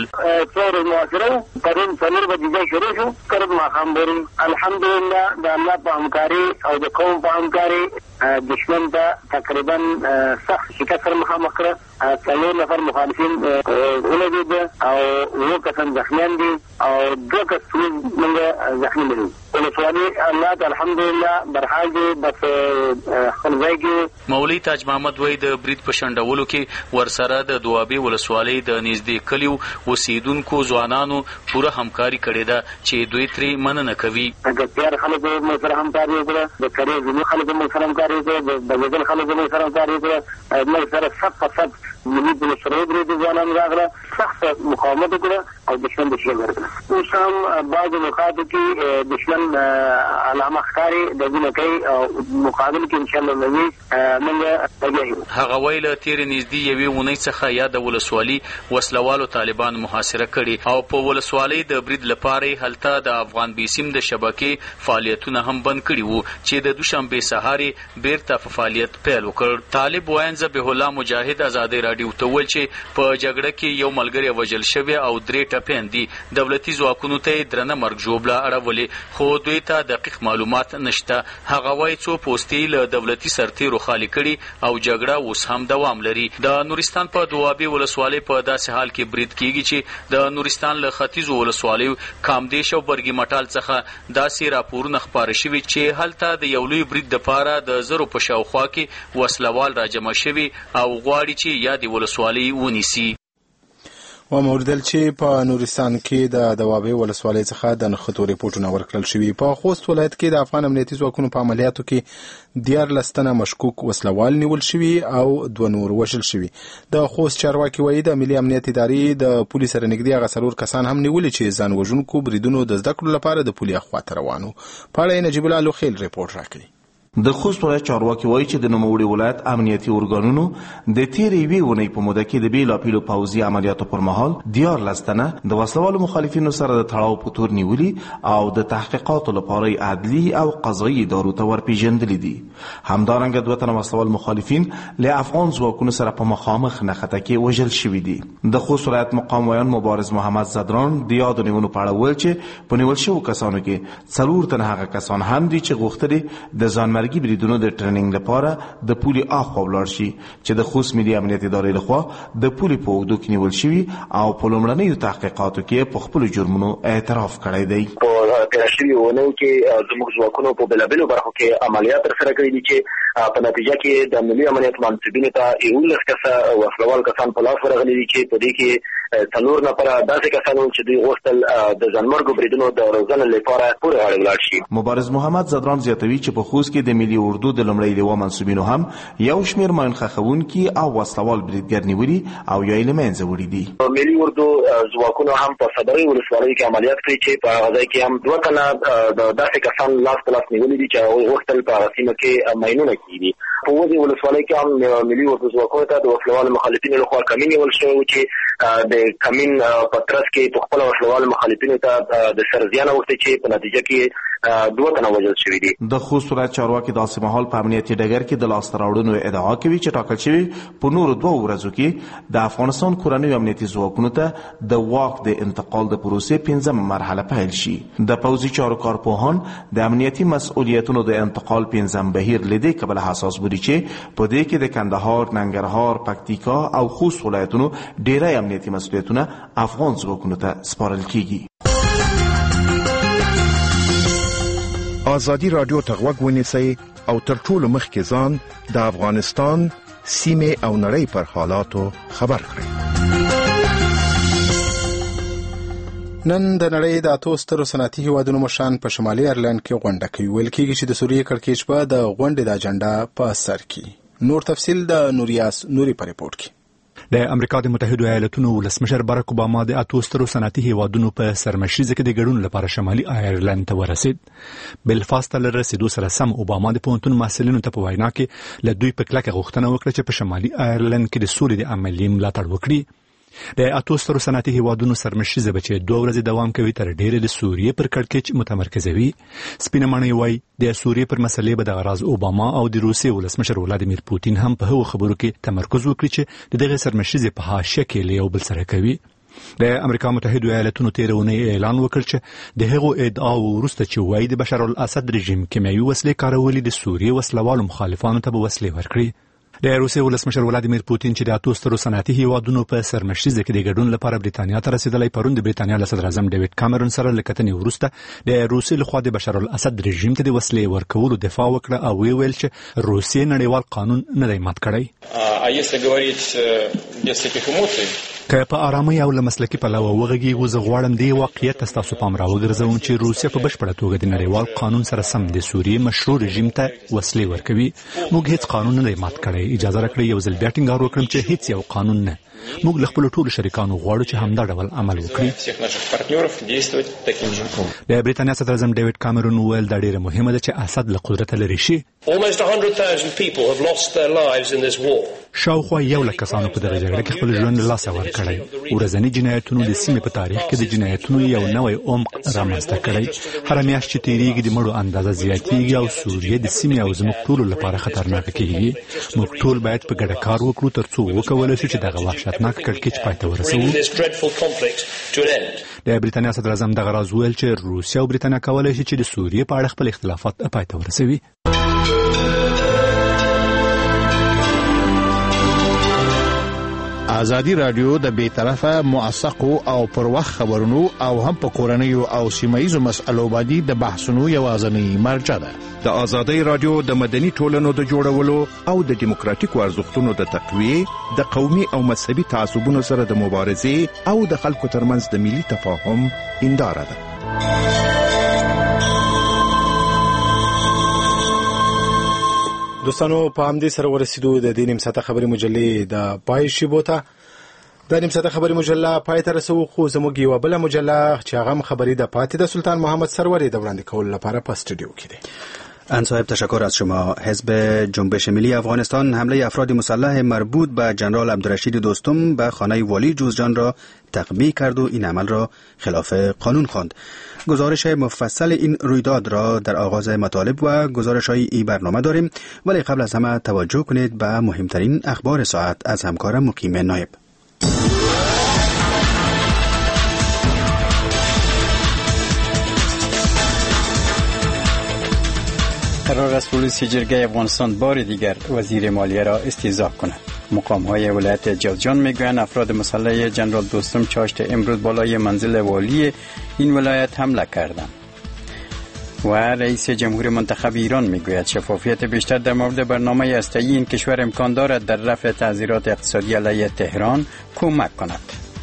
الحمدلله د الله په همکاري او د قوم په همکاري دشمن ته تقریبا سخت شکست سره مخامخ کړه. 4 نفر مخالفین ولګېده او 9 کسان زخمیان دي او 2 کسان موږ زخمي دي. ولسوالي الله ته الحمدلله برحال دي بس خپل ځای کې. مولوي تاج محمد وایي د برید په شنډولو کې ورسره د دوابي ولسوالۍ د نږدې کلیو اوسیدونکو ځوانانو پوره همکاري کړې ده چې دوی ترې مننه کوي. د تیار خلکو مو سره همکاري وکړه، د کړي زموږ خلکو مو سره همکاري وکړه، د بدل خلکو مو سره همکاري وکړه، موږ سره صف په صف ملي پولیس سره د ځوانانو راغله، سخت مقاومت وکړه او دشمن د شي ورکړه. اوس هم بعض نقاطو کې دشمن علامه ښکاري د دې کوي او مقابل کې ان شاء الله نوي موږ لګیږو. هغه ویل تیر نږدې یوې اونۍ څخه یا د ولسوالي وسلوالو طالبان محاصره کړي او په ولسوالۍ د برید لپاره هلته د افغان بیسیم د شبکې فعالیتونه هم بند کړي وو چې د دوشنبه سهار بیرته په فعالیت پیل وکړ. طالب وایي ذبیح الله مجاهد ازادي راډیو ته وویل چې په جګړه کې یو ملګری وژل شوی او 3 ټپیان دي. دولتي ځواکونو ته درنه مرګ ژوبله اړولې خو دوی ته دقیق معلومات نشته. هغه وایي څو پوستې له دولتي سرتیرو خالي کړي او جګړه اوس هم دوام لري. د نورستان په دوابي ولسوالۍ په داسې حال کې برید کیږي چې د نورستان له ختیځو ولسوالیو کامدیش او برګي مټال څخه داسې راپورونه خپاره شوي چې هلته د یو لوی برید دپاره د زرو په شاوخوا کې وسلوال راجمع شوي او غواړي چې یادې ولسوالۍ ونیسي. وموردل چې په نورستان کې د دوابي ولسوالۍ څخه د نښتو ریپورټونه ورکړل شوي. په خوست ولایت کې د افغان امنیتي ځواکونو په عملیاتو کې 14 تنه مشکوک وسلوال نیول شوي او 2 نور وژل شوي. د خوست چارواکي وایي د ملي امنیت ادارې د پولیس سره نږدې هغه 4 کسان هم نیولي چې ځان وژونکو بریدونو د زده کړو لپاره د پولي خواته روان وو. په اړه نجیب الله لوخیل ریپورټ راکړي. د خوست ولایت چارواکي وایي چې د نوموړي ولایت امنیتي ارګانونو د تیرې یوې اونۍ په موده کې د بېلابېلو پوځي عملیاتو پر مهال 14 تنه د وسلوالو مخالفینو سره د تړاو په تور نیولي او د تحقیقاتو لپاره عدلي او قضایي ادارو ته ورپېژندلي دي. همدارنګه 2 تنه وسلوال مخالفین له افغان ځواکونو سره په مخامخ نښته کې وژل شوي دي. د خوست ولایت مقام ویان مبارز محمد زدران د یادو نیونو په اړه وویل چې په نیول شوو کسانو کې 4 تنه هغه کسان هم دي چې غوښتلي د ځانمرګي بریدونو د ټریننګ لپاره د پولي اخوا ولاړ شي چې د خوست ملي امنیت ادارې لخوا د پولي په اوږدو کې نیول شوي او په لومړنیو تحقیقاتو کې په خپلو جرمونو اعتراف کړی دی. په تېره شوې اونۍ کې زموږ ځواکونو په بېلابېلو برخو کې عملیات ترسره کړي دي چې په نتیجه کې د ملي امنیت منصبینو ته 11 کسه وسلوال کسان په لاس ورغلي دي چې په دې کې 4 نفره داسې کسان چې دوی غوښتل د ځانمرګو بریدونو د روزنې لپاره پورې اړه ولاړ شي. مبارز محمد زدران زیاتوي چې په خوست کې د ملي اردو د لومړي لواء منصبینو هم یو شمېر ماین خښونکي او وسلوال بریدګر نیولي او یا یې له منځه وړي دي. ملي اردو ځواکونو هم په صدري ولسوالۍ کې عملیات کړي چې په هغه ځای کې هم 2 تنه د داسې کسان لاس په لاس نیولي دي چې هغوی غوښتل په هغه سیمه کې ماینونه کېږدي. په وزې ولسوالۍ کې هم ملي اردو ځواکونو ته د وسلوالو مخالفینو لخوا کمین نیول شوی و چې د کمین په ترڅ کې په خپله وسلوالو مخالفینو ته د سر زیان اوښتی چې په نتیجه کې 2 تنه وژل شوي دي. د خوست ولایت چارواکي داسې مهال په امنیتي ډګر کې د لاسته راوړنو ادعا کوي چې ټاکل شوي په نورو 2 ورځو کې د افغانستان کورنیو امنیتي ځواکونو ته د واک د انتقال د پروسې 5مه مرحله پیل شي. د پوځي چارو کارپوهان د امنیتي مسؤلیتونو د انتقال 5م بهیر له دې کبله حساس بودي چې په دې کې د کندهار، ننګرهار، پکتیکا او خوست ولایتونو ډېری امنیتي مسؤلیتونه افغان ځواکونو ته سپارل کیږي. آزادی رادیو ته غوږ ونیسئ او تر ټولو مخکې ځان د افغانستان سیمې او نړۍ پر حالاتو خبر کړئ. نن د نړۍ د 8 سترو صنعتي هیوادونو مشران په شمالي ایرلند کې غونډه کوي. ویل کېږي چې د سوریې کړکېچ به د غونډې د اجنډا په سر کې. نور تفصیل د نوریاس نوري په ریپورت کې. د امریکا د متحده ایالاتونو ولسمشر باراک اوباما د 8 سترو صنعتي هیوادونو په سرمشریزه کې د ګډون لپاره شمالي ایرلند ته ورسید. بلفاست ته رسیدو سره سم اوباما د پوهنتون محصلینو ته په وینا کې له دوی په کلکه غوښتنه وکړه چې په شمالي ایرلند کې د سولې د عملي ملاتړ وکړي. د 8 سترو صنعتي هیوادونو سرمشریزه به چې 2 ورځې دوام کوي تر ډیره د سوریې پر کړکېچ متمرکزوي. سپینه ماڼۍ وایي د سوریې پر مسلې به د غراز اوباما او د روسیې ولسمشر ولادیمیر پوتین هم په هغو خبرو کې تمرکز وکړي چې د دغه سرمشریزې په حاشیه کې له یو بل سره کوي. د امریکا متحده ایالاتونو تېره اونۍ اعلان وکړ چې د هغو ادعاو وروسته چې وایي د بشار الاسد رژیم کیمیاوي وسلې کارولې د سوریې وسلوالو مخالفانو ته به وسلې ورکړي. د روسیې ولسمشر ولادیمیر پوتین چې د 8 سترو صنعتي هیوادونو په سرمشریزه کې د ګډون لپاره بریتانیا ته رسیدلی پرون د بریتانیا له صدر اعظم ډیوډ کامرون سره له کتنې وروسته د روسیې لخوا د بشار الاسد رژیم ته د وسلې ورکولو دفاع وکړه او ویل چې روسیې نړیوال قانون نه دی مات کړی. که په آرامۍ او له مسلکي پلوه وغږیږو زه غواړم دې واقعیت ته ستاسو پام راوګرځوم چې روسیه په بشپړه توګه د نړیوال قانون سره سم د سوریې مشروع رژیم ته وسلې ورکوي. موږ هیڅ قانون نه دی مات کړی. اجازه راکړئ یو ځل بیا ټینګار وکړم چې هیڅ یو قانون نه. موږ له خپلو ټولو شریکانو غواړو چې همدا ډول عمل وکړي. د بریتانیا صدر اعظم ډیوډ کامرون وویل دا ډیره مهمه ده چې اسد له قدرته لرې شي. شاوخوا 100,000 کسانو په دغه جګړه کې خپل ژوند له لاسه ورکړی. ورځني جنایتونو د سیمې په تاریخ کې د جنایتونو یو نوی عمق رامنځته کړی. هره میاشت چې تیریږي د مړو اندازه زیاتیږي او سوریه د سیمې او زموږ ټولو لپاره خطرناکه کیږي. موږ ټول باید په ګډه کار وکړو ترڅو وکولای شو چې دغه وحشتناک کړکېچ پای ته ورسوو. د بریتانیا صدر اعظم دغه راز ویل چې روسیه او بریتانیا کولای شي چې د سوریې په اړه خپل اختلافات پای ته ورسوي. ازادي رادیو د بیطرفه موثقو او پر وخت خبرونو او هم په کورنیو او سیمایي مسایلو باندې د بحثونو یوازینی مرجع ده. د ازادي رادیو د مدني ټولنو د جوړولو او د دیموکراتیکو ارزښتونو د تقویه، د قومي او مذهبي تعصبونو سره د مبارزې او د خلکو ترمنځ د ملي تفاهم هنداره ده. دوستانو په همدې سره ورسېدو د دې نیم ساعته خبري مجلې د پای شیبو ته. د نیم ساعته خبري مجله پای ته رسو، خو زموږ یو بل مجله چې هغه خبري د پاتې د سلطان محمد سروری د وړاندې کولو لپاره په استودیو کې دی. ان صاحب تشکر از شما. حزب جنبش ملی افغانستان حمله افراد مسلح مربوط به جنرال عبدالرشید دوستم به خانه والی جوزجان را تقبیح کرد و این عمل را خلاف قانون خواند. گزارش مفصل این رویداد را در آغاز مطالب و گزارش‌های این برنامه داریم، ولی قبل از همه توجه کنید به مهمترین اخبار ساعت از همکارم مقیم نایب. قرار است پلیس جرگه افغانستان بار دیگر وزیر مالیه را استیضاح کند. مقام‌های ولایت جوزجان میگویند افراد مسلح جنرال دوستم چاشت امروز بالای منزل والی این ولایت حمله کردند. و رئیس جمهور منتخب ایران میگوید شفافیت بیشتر در مورد برنامه هسته‌ای این کشور امکان دارد در رفع تعزیرات اقتصادی علیه تهران کمک کند.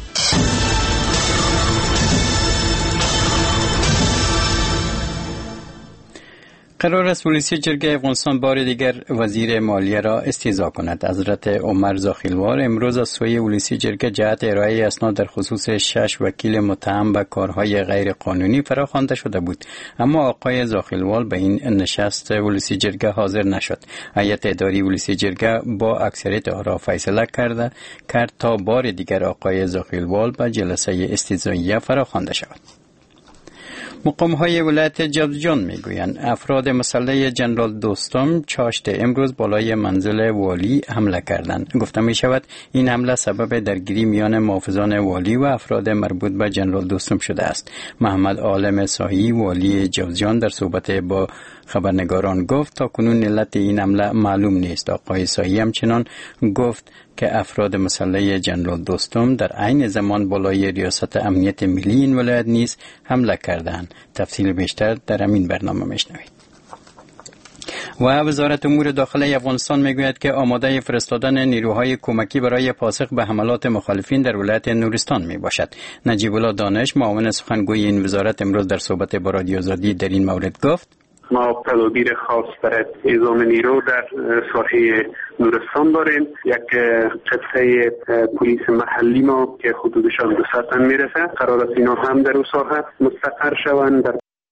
قرار است پلیس جرگه افغانستان بار دیگر وزیر مالیه را استیضاح کند. حضرت عمر زاخیلوار امروز از سوی پلیس جرگه جهت ارائه اسناد در خصوص 6 وکیل متهم به کارهای غیر قانونی فراخوانده شده بود، اما آقای زاخیلوار به این نشست پلیس جرگه حاضر نشد. هیئت اداری پلیس جرگه با اکثریت آرا فیصله کرد تا بار دیگر آقای زاخیلوار به جلسه استیضاحیه فراخوانده شود. مقام‌های ولایت جوزجان میگویند افراد مسلح جنرال دوستم چاشت امروز بالای منزل والی حمله کردند. گفته می شود این حمله سبب درگیری میان محافظان والی و افراد مربوط به جنرال دوستم شده است. محمد عالم ساهی والی جوزجان در صحبت با خبرنگاران گفت تا کنون علت این حمله معلوم نیست. آقای ساهی همچنان گفت که افراد مسلح جنرال دوستم در عین زمان بالای ریاست امنیت ملی این ولایت نیز حمله کردند. تفصیل بیشتر در همین برنامه میشنوید. و وزارت امور داخلی افغانستان میگوید که آماده فرستادن نیروهای کمکی برای پاسخ به حملات مخالفین در ولایت نورستان می باشد. نجیب الله دانش معاون سخنگوی این وزارت امروز در صحبت با رادیو آزادی در این مورد گفت ما تدابیر خاص برای اعزام نیرو در ساحه نورستان داریم. یک قطعه پلیس محلی ما که حدودشان 200 تن میرسه قرار است اینا هم در اون ساحه مستقر شوند.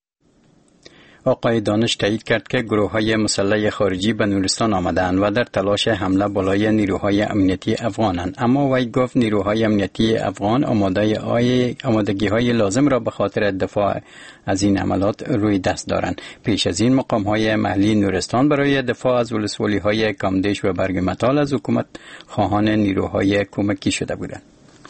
آقای دانش تایید کرد که گروه‌های مسلح خارجی به نورستان آمدند و در تلاش حمله بالای نیروهای امنیتی افغانند، اما وی گفت نیروهای امنیتی افغان آمادگی‌های لازم را به خاطر دفاع از این عملات روی دست دارند. پیش از این مقام‌های محلی نورستان برای دفاع از ولسوالی‌های کامدیش و برگمتال از حکومت خواهان نیروهای کمکی شده بودند.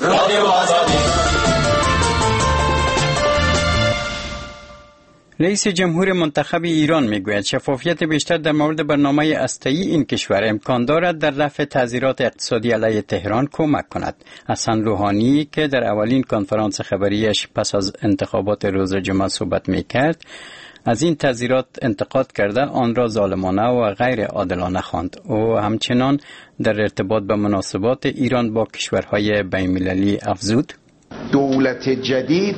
رئیس جمهور منتخب ایران میگوید شفافیت بیشتر در مورد برنامه هسته‌ای این کشور امکان دارد در رفع تعزیرات اقتصادی علیه تهران کمک کند. حسن روحانی که در اولین کنفرانس خبریش پس از انتخابات روز جمعه صحبت میکرد از این تعزیرات انتقاد کرده آن را ظالمانه و غیر عادلانه خواند. او همچنان در ارتباط به مناسبات ایران با کشورهای بین‌المللی افزود دولت جدید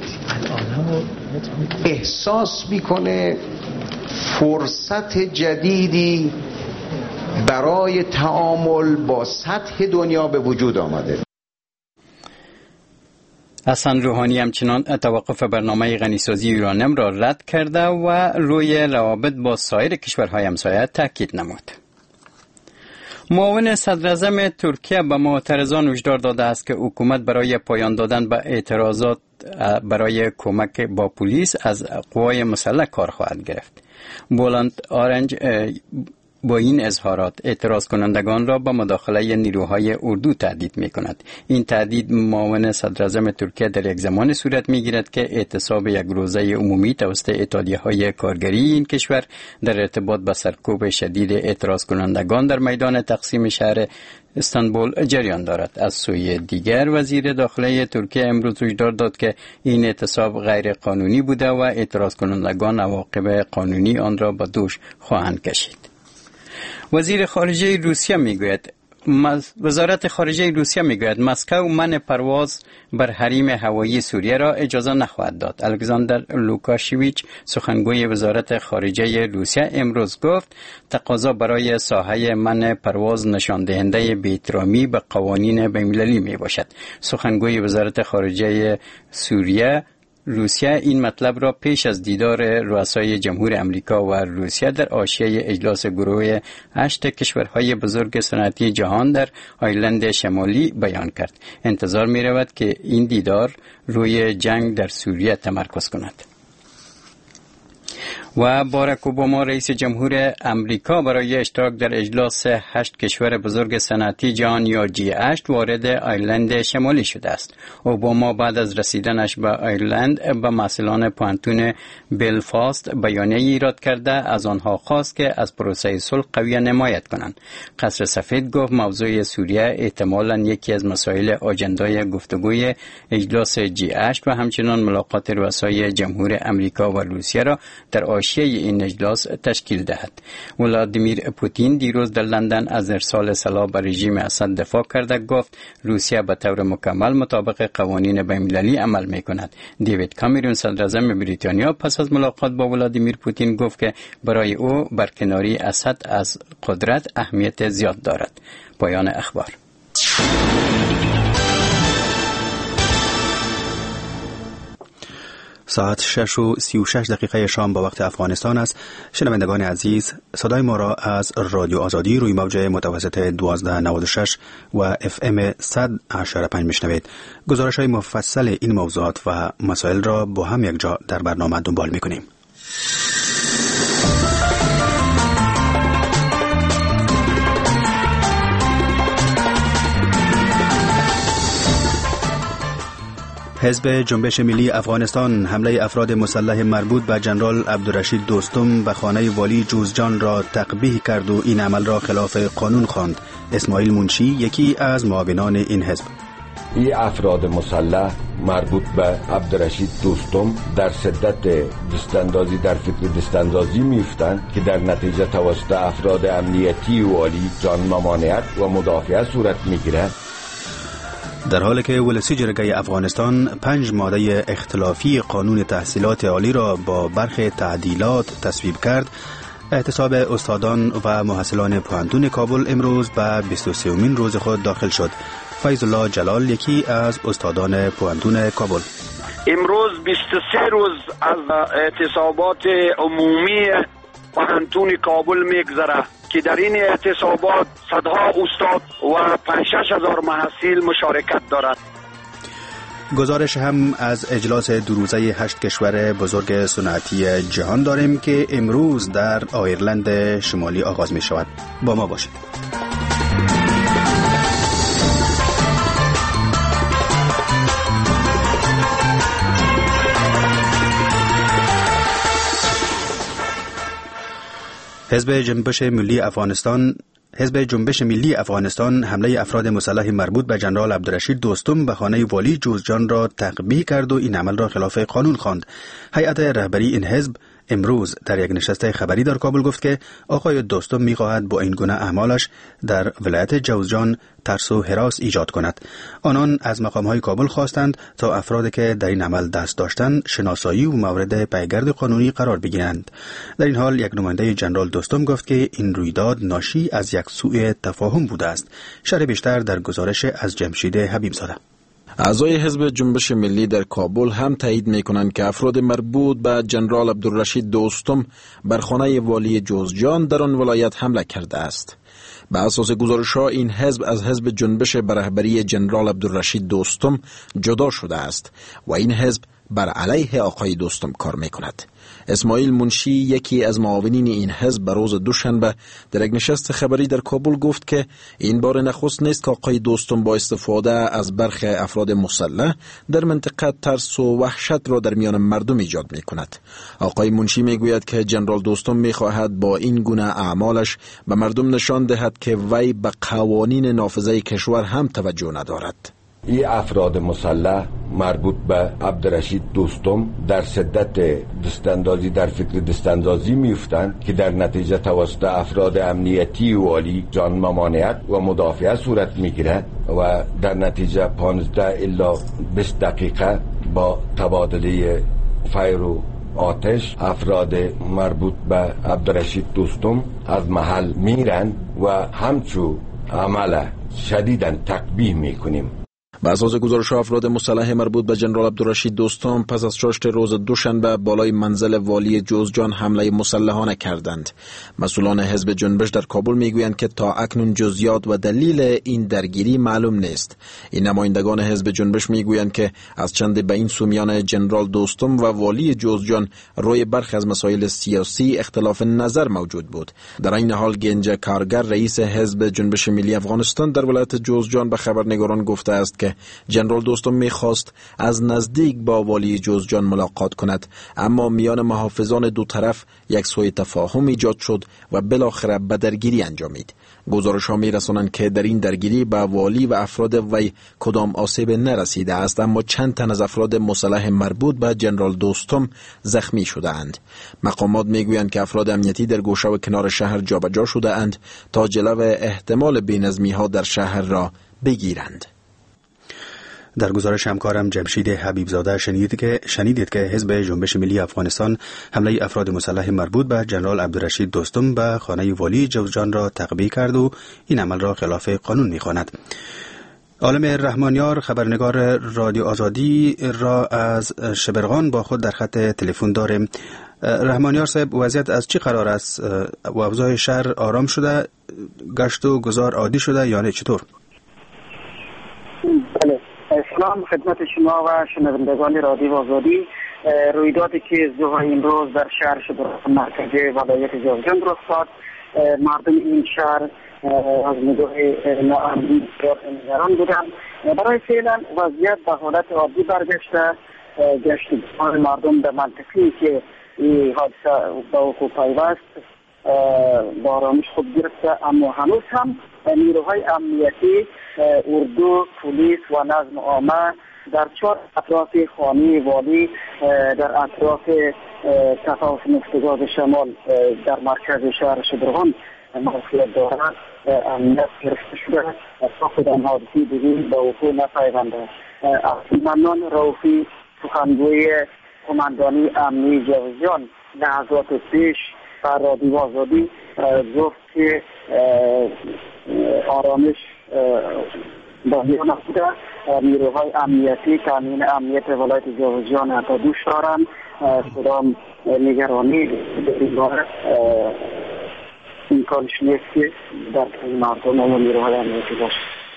احساس میکنه فرصت جدیدی برای تعامل با سطح دنیا به وجود آمده. حسن روحانی همچنان توقف برنامه غنیسازی یورانیم را رد کرده و روی روابط با سایر کشورهای همسایه تاکید نمود. معاون صدراعظم ترکیه به معترضان هشدار داده است که حکومت برای پایان دادن به اعتراضات برای کمک با پلیس از قوای مسلح کار خواهد گرفت. بولند با این اظهارات اعتراض کنندگان را با مداخله نیروهای اردو تهدید می کند. این تهدید معاون صدراعظم ترکیه در یک زمان صورت می گیرد که اعتصاب یک روزه عمومی توسط اتحادیه‌های کارگری این کشور در ارتباط با سرکوب شدید اعتراض کنندگان در میدان تقسیم شهر استانبول جریان دارد. از سوی دیگر وزیر داخله ترکیه امروز هشدار داد که این اعتصاب غیر قانونی بوده و اعتراض کنندگان عواقب قانونی آن را به دوش خواهند کشید. وزیر خارجه روسیه میگوید وزارت خارجه روسیه میگوید مسکو منع پرواز بر حریم هوایی سوریه را اجازه نخواهد داد. الکساندر لوکاشویچ سخنگوی وزارت خارجه روسیه امروز گفت تقاضا برای ساحه منع پرواز نشان دهنده بی‌احترامی به قوانین بین‌المللی می باشد. سخنگوی وزارت خارجه روسیه این مطلب را پیش از دیدار رؤسای جمهور امریکا و روسیه در حاشیه اجلاس گروه 8 کشورهای بزرگ صنعتی جهان در آیرلند شمالی بیان کرد. انتظار می رود که این دیدار روی جنگ در سوریه تمرکز کند. و باراک اوباما رئیس جمهور امریکا برای اشتراک در اجلاس 8 کشور بزرگ صنعتی جهان یا G8 وارد آیرلند شمالی شده است. اوباما بعد از رسیدنش به آیرلند به مسئولان پوانتون بلفاست بیانیه ایراد کرده از آنها خواست که از پروسه صلح قوی حمایت کنند. قصر سفید گفت موضوع سوریه احتمالاً یکی از مسائل آجندای گفتگوی اجلاس G8 و همچنان ملاقات رؤسای جمهور امریکا و روسیه را در حاشیه این اجلاس تشکیل دهد. ولادیمیر پوتین دیروز در لندن از ارسال سلاح به رژیم اسد دفاع کرده گفت روسیه به طور مکمل مطابق قوانین بین‌المللی عمل می‌کند. دیوید کامرون صدراعظم بریتانیا پس از ملاقات با ولادیمیر پوتین گفت که برای او برکناری اسد از قدرت اهمیت زیاد دارد. پایان اخبار. ساعت 6:36 شام با وقت افغانستان است. شنوندگان عزیز، صدای ما را از رادیو آزادی روی موج متوسط 1296 و FM 100.5 میشنوید. گزارش‌های مفصل این موضوعات و مسائل را با هم یک جا در برنامه دنبال می‌کنیم. حزب جنبش ملی افغانستان حمله افراد مسلح مربوط به جنرال عبدالرشید دوستم به خانه والی جوزجان را تقبیح کرد و این عمل را خلاف قانون خواند. اسماعیل منشی یکی از معاونان این حزب: این افراد مسلح مربوط به عبدالرشید دوستم در شدت دستاندازی در فکر دستاندازی میفتند که در نتیجه توسط افراد امنیتی والی جان ممانعت و مدافعت صورت میگیرد. در حالی که ولسی جرگه افغانستان 5 ماده اختلافی قانون تحصیلات عالی را با برخی تعدیلات تصویب کرد، اعتصاب استادان و محصلان پوهنتون کابل امروز به 23مین روز خود داخل شد. فیض الله جلال یکی از استادان پوهنتون کابل: امروز 23 روز از اعتصابات عمومی پوهنتون کابل میگذره که در این اعتصابات صدها استاد و 5-6 هزار محصل مشارکت دارد. گزارش هم از اجلاس 2 روزه 8 کشور بزرگ صنعتی جهان داریم که امروز در آیرلند شمالی آغاز می شود. با ما باشید. حزب جنبش ملی افغانستان حمله افراد مسلح مربوط به جنرال عبدالرشید دوستم به خانه والی جوزجان را تقبیح کرد و این عمل را خلاف قانون خواند. هیئت رهبری این حزب امروز در یک نشست خبری در کابل گفت که آقای دوستم می‌خواهد با این گونه اعمالش در ولایت جوزجان ترس و هراس ایجاد کند. آنان از مقام‌های کابل خواستند تا افرادی که در این عمل دست داشتند شناسایی و مورد پیگرد قانونی قرار بگیرند. در این حال یک نماینده جنرال دوستم گفت که این رویداد ناشی از یک سوء تفاهم بوده است. شرح بیشتر در گزارش از جمشید حبیبزاده. اعضای حزب جنبش ملی در کابل هم تایید می‌کنند که افراد مربوط به جنرال عبدالرشید دوستم بر خانه والی جوزجان در آن ولایت حمله کرده است. به اساس گزارش‌ها این حزب از حزب جنبش به رهبری جنرال عبدالرشید دوستم جدا شده است و این حزب بر علیه آقای دوستم کار میکند. اسماعیل منشی، یکی از معاونین این حزب، به روز دوشنبه در یک نشست خبری در کابل گفت که این بار نخست نیست که آقای دوستم با استفاده از برخی افراد مسلح در منطقه ترس و وحشت را در میان مردم ایجاد می کند. آقای منشی می گوید که جنرال دوستم می خواهد با این گونه اعمالش به مردم نشان دهد که وی به قوانین نافذه کشور هم توجه ندارد. این افراد مسلح مربوط به عبدالرشید دوستم در شدت دستاندازی در فکر دستاندازی میفتند که در نتیجه توسط افراد امنیتی والی جان ممانعت و مدافعه صورت میگیرد و در نتیجه 15 الی 20 دقیقه با تبادله فایر و آتش افراد مربوط به عبدالرشید دوستم از محل میرن و همچو عمل شدیداً تقبیح میکنیم. به اساس گزارش افراد مسلح مربوط به جنرال عبدالرشید دوستم پس از چاشت روز دوشنبه بالای منزل والی جوزجان حمله مسلحانه کردند. مسئولان حزب جنبش در کابل میگویند که تا اکنون جزئیات و دلیل این درگیری معلوم نیست. این نمایندگان حزب جنبش میگویند که از چند به این سو میان جنرال دوستم و والی جوزجان روی برخی از مسائل سیاسی اختلاف نظر موجود بود. در این حال گنج کارگر، رئیس حزب جنبش ملی افغانستان در ولایت جوزجان، به خبرنگاران گفته است که جنرال دوستم میخواست از نزدیک با والی جوزجان ملاقات کند، اما میان محافظان دو طرف یک سوء تفاهم ایجاد شد و بالاخره به درگیری انجامید. گزارش ها میرسانند که در این درگیری به والی و افراد وی کدام آسیب نرسیده است، اما چند تن از افراد مسلح مربوط به جنرال دوستم زخمی شده اند. مقامات میگویند که افراد امنیتی در گوشه و کنار شهر جابجا شده اند تا جلو احتمال بی‌نظمی ها در شهر را بگیرند. در گزارش همکارم جمشید حبیبزاده شنیدید که حزب جنبش ملی افغانستان حمله افراد مسلح مربوط به جنرال عبدالرشید دوستم به خانه والی جوزجان را تقبیح کرد و این عمل را خلاف قانون می‌خواند. عالم رحمانیار، خبرنگار رادیو آزادی، را از شبرغان با خود در خط تلفن داریم. رحمانیار صاحب، وضعیت از چی قرار است؟ اوضاع شهر آرام شده؟ گشت و گذار عادی شده یا نه؟ چطور؟ بله، سلام خدمت شما و شنوندگان رادیو آزادی. رویدادی که ظهر این روز در شهر شبرغان مرکزی ولایت جوزجان رخ داد، مردم این شهر از نگاه ناامنی نگران بودند. برای فعلا وضعیت به حالت عادی برگشته. گشتگان مردم به منطقه‌ای که این حادثه به وقوع پیوست با آرامش خود گرفته، اما هنوز هم نیروهای امنیتی، اردو، پلیس و نظم عامه در 4 اطراف خانه والی، در اطراف تفاوت نفتگاه شمال در مرکز شهر شبرغان موقعیت دارند. امنیت گرفته شده تا کدام حادثه‌ای دیگری به وقوع نپیونده. عبدالمنان رؤوفی، سخنگوی قماندانی امنی جوزجان، لحظات پیش بر رادیو آزادی گفت که آرامش باقی نبوده. نیروهای امنیتی تامین امنیت ولایت جوزجان حتی دوش دارند. کدام نگرانی این باره امکانش نیست که در مردم و نیروهای امنیتی باشه.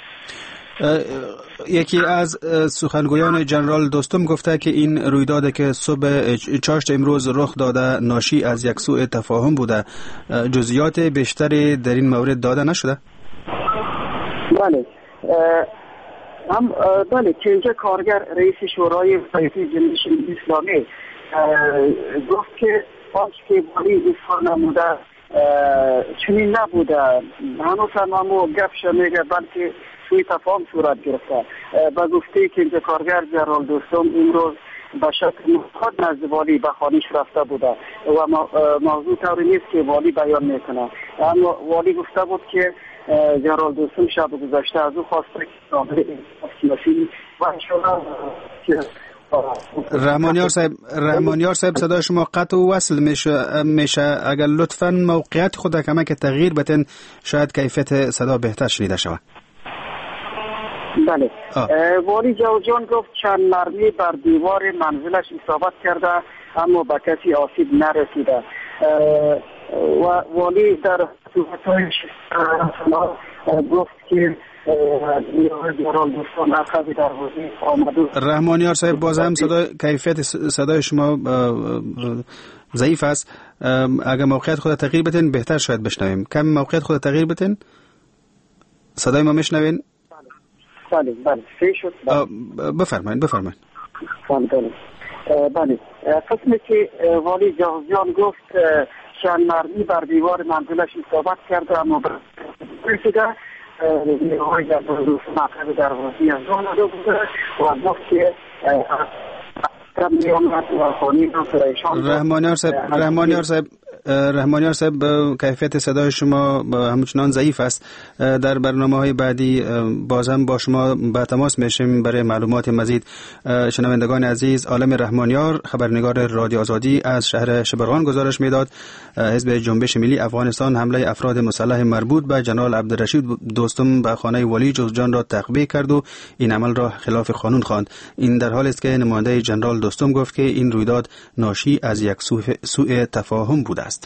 یکی از سخنگویان جنرال دوستم گفته که این رویداد که صبح چاشت امروز رخ داده ناشی از یک سوء تفاهم بوده. جزئیات بیشتری در این مورد داده نشده؟ بله، بله، کنجا کارگر رئیس شورای ولایتی جنبش اسلامی گفت که آنچه که والی اظهار نموده چنین نبوده. هنوز هم گپ شنیده بلکه سوء تفاهم صورت گرفته. با گفته کنجا کارگر جنرال دوستم امروز به شکل خود نزد والی به خانه‌اش رفته بوده و موضوع طوری نیست که والی بیان میکنه، اما والی گفته بود که جنرال دوستم شب گذشته از او خواسته که سیاسی و انشاءالله. رحمانیار صاحب صدای شما قطع و وصل میشه. اگر لطفاً موقعیت خود کمک تغییر بتن شاید کیفیت صدا بهتر شنیده شود. بله، والی جوزجان گفت چند مرمی بر دیوار منزلش اصابت کرده اما به کسی آسیب نرسیده. و والی در صحبت‌هایش گفت که جنرال دوستم عقب دروازه آمد. رحمانیار صاحب باز هم کیفیت صدای شما ضعیف است. اگر موقعیت خود تغییر بدین بهتر شاید بشنویم. کم موقعیت خود تغییر بدین صدای ما میشنوین؟ بله سه شد. بفرمایید. بله قسمی که والی جوزجان گفت شنمردی بر دیوار منزلش اصابت کرده اما رسیده نیروهای مقرب دروازی از آمده بوده و گفت که رحمانیار صاحب کیفیت صدای شما همچنان ضعیف است. در برنامه‌های بعدی باز هم با شما به تماس میشیم برای معلومات مزید. شنوندگان عزیز، عالم رحمانیار خبرنگار رادیو آزادی از شهر شبرغان گزارش میداد حزب جنبش ملی افغانستان حمله افراد مسلح مربوط به جنرال عبدالرشید دوستم به خانه ولی جوزجان را تقبیح کرد و این عمل را خلاف قانون خواند. این در حالی است که نماینده جنرال دوستم گفت که این رویداد ناشی از یک سوء تفاهم بوده است.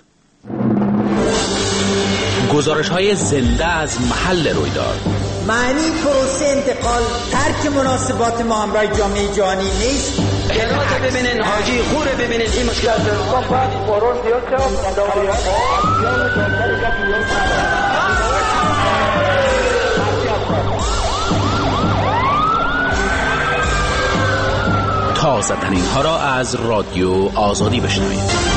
گزارش‌های زنده از محل رویداد. معنی پروسه انتقال ترک مناسبات ما همراه جامعه جهانی نیست. هرات ببینین، حاجی خوره ببینین، این مشکل تازه ترین ها را از رادیو آزادی بشنوید.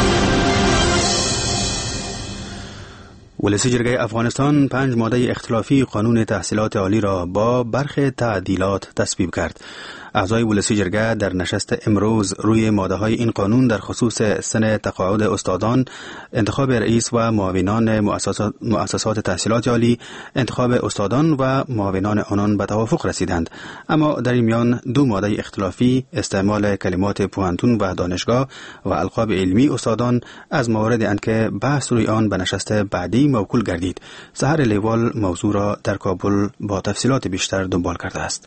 ولسی جرگه افغانستان 5 ماده اختلافی قانون تحصیلات عالی را با برخی تعدیلات تصویب کرد. اعضای ولسی جرگه در نشست امروز روی ماده های این قانون در خصوص سن تقاعد استادان، انتخاب رئیس و معاونان مؤسسات تحصیلات عالی، انتخاب استادان و معاونان آنان به توافق رسیدند. اما در این میان 2 ماده اختلافی، استعمال کلمات پوهنتون و دانشگاه و القاب علمی استادان از موارد اند که بحث روی آن به نشست بعدی موکول گردید. سحر لیوال موضوع را در کابل با تفصیلات بیشتر دنبال کرده است.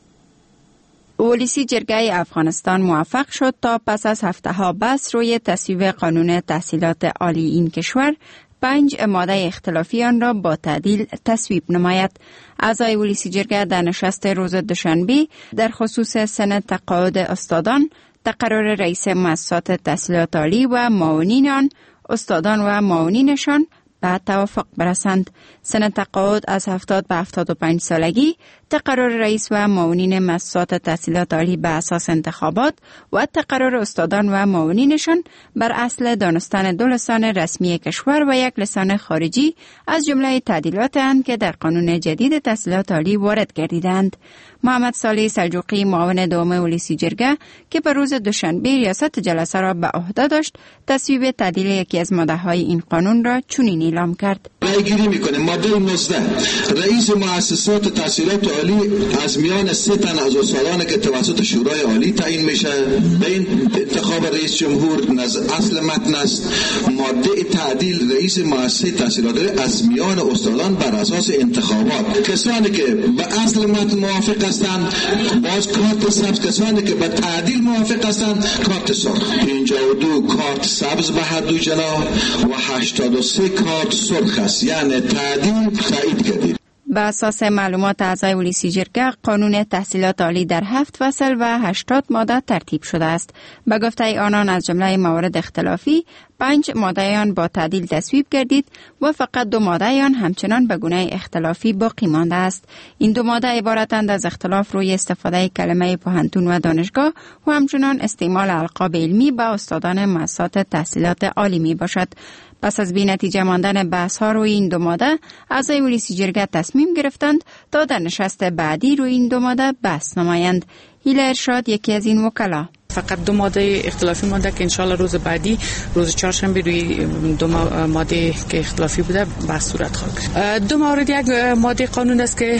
ولسی جرگه افغانستان موفق شد تا پس از هفته‌ها بحث روی تصویب قانون تحصیلات عالی این کشور 5 ماده اختلافی آن را با تعدیل تصویب نماید. اعضای ولسی جرگه در نشست روز دوشنبه در خصوص سن تقاعد استادان، تقرر رئیس مؤسسات تحصیلات عالی و معاونین آن، استادان و معاونینشان به توافق برسند. سن تقاعد از 70 به 75 سالگی، تقرر رئیس و معاونین مؤسسات تحصیلات عالی به اساس انتخابات و تقرر استادان و معاونینشان بر اصل دانستن 2 لسان رسمی کشور و 1 لسان خارجی از جمله تعدیلات اند که در قانون جدید تحصیلات عالی وارد گردیدند. محمد صالح سلجوقی معاون دوم ولسی جرگه که به روز دوشنبه ریاست جلسه را به عهده داشت، تصویب تعدیل یکی از ماده‌های این قانون را چنین اعلام کرد: رایگیری میکنه. ماده 19 رئیس مؤسسات تحصیلات عالی از میان 3 تن از استادان که توسط شورای عالی تعیین میشه. به این انتخاب رئیس جمهور اصل متن است. ماده تعدیل رئیس مؤسسه تحصیلات عالی از میان استادان بر اساس انتخابات. کسانی که به اصل متن موافق هستند باز کارت سبز، کسانی که به تعدیل موافق هستند کارت سرخ. 52 کارت سبز به هر دو جناح و 83 کارت سرخ است، یعنی تعدیل تایید کردید. به اساس معلومات اعضای ولسی جرگه، قانون تحصیلات عالی در 7 فصل و 80 ماده ترتیب شده است. به گفته آنان از جمله موارد اختلافی 5 ماده آن با تعدیل تصویب گردید و فقط 2 ماده آن همچنان به گونه اختلافی باقی مانده است. این 2 ماده عبارتند از اختلاف روی استفاده کلمه پوهنتون و دانشگاه و همچنان استعمال القاب علمی به استادان مؤسسات تحصیلات عالی می باشد. پس از بی نتیجه ماندن بحث ها روی این 2 ماده، اعضای ولسی جرگه تصمیم گرفتند تا در نشست بعدی روی این 2 ماده بحث نمایند. هیله ارشاد یکی از این وکلا: فقط 2 ماده اختلافی مانده که انشالله روز بعدی روز چهارشنبه روی 2 ماده که اختلافی بوده بحث صورت خواهد گرفت. 2 مورد، یک ماده قانون است که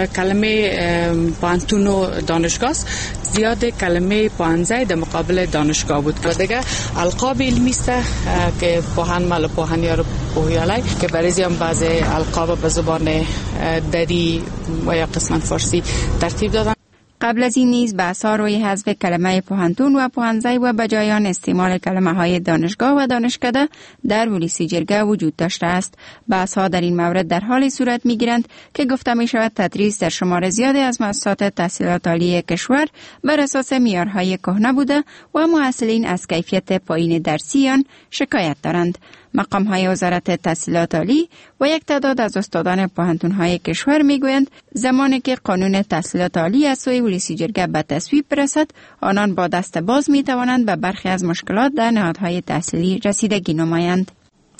کلمه پوهنتون و دانشگاه است، زیاد کلمه پوهنځای در مقابل دانشگاه بود. و دیگه القاب علمی است که پوهن مال پوهنیار پوهیالای که برای هم بعض القاب به زبان دری و یا قسمت فارسی ترتیب دادن. قبل از این نیز بحث‌ها روی حذف کلمه پوهنتون و پوهنځی و بجای آن استعمال کلمه‌های دانشگاه و دانشکده در ولسی جرگه وجود داشته است. بحث‌ها در این مورد در حال صورت می‌گیرند که گفته می‌شود تدریس در شمار زیادی از مؤسسات تحصیلات عالی کشور بر اساس معیارهای کهنه بوده و محصلین از کیفیت پایین درسی آن شکایت دارند. مقام‌های وزارت تحصیلات عالی و یک تعداد از استادان پوهنتون‌های کشور می‌گویند زمانی که قانون تحصیلات عالی از سوی ولسی جرگه به تصویب برسد، آنان با دست باز می‌توانند به برخی از مشکلات در نهادهای تحصیلی رسیدگی نمایند.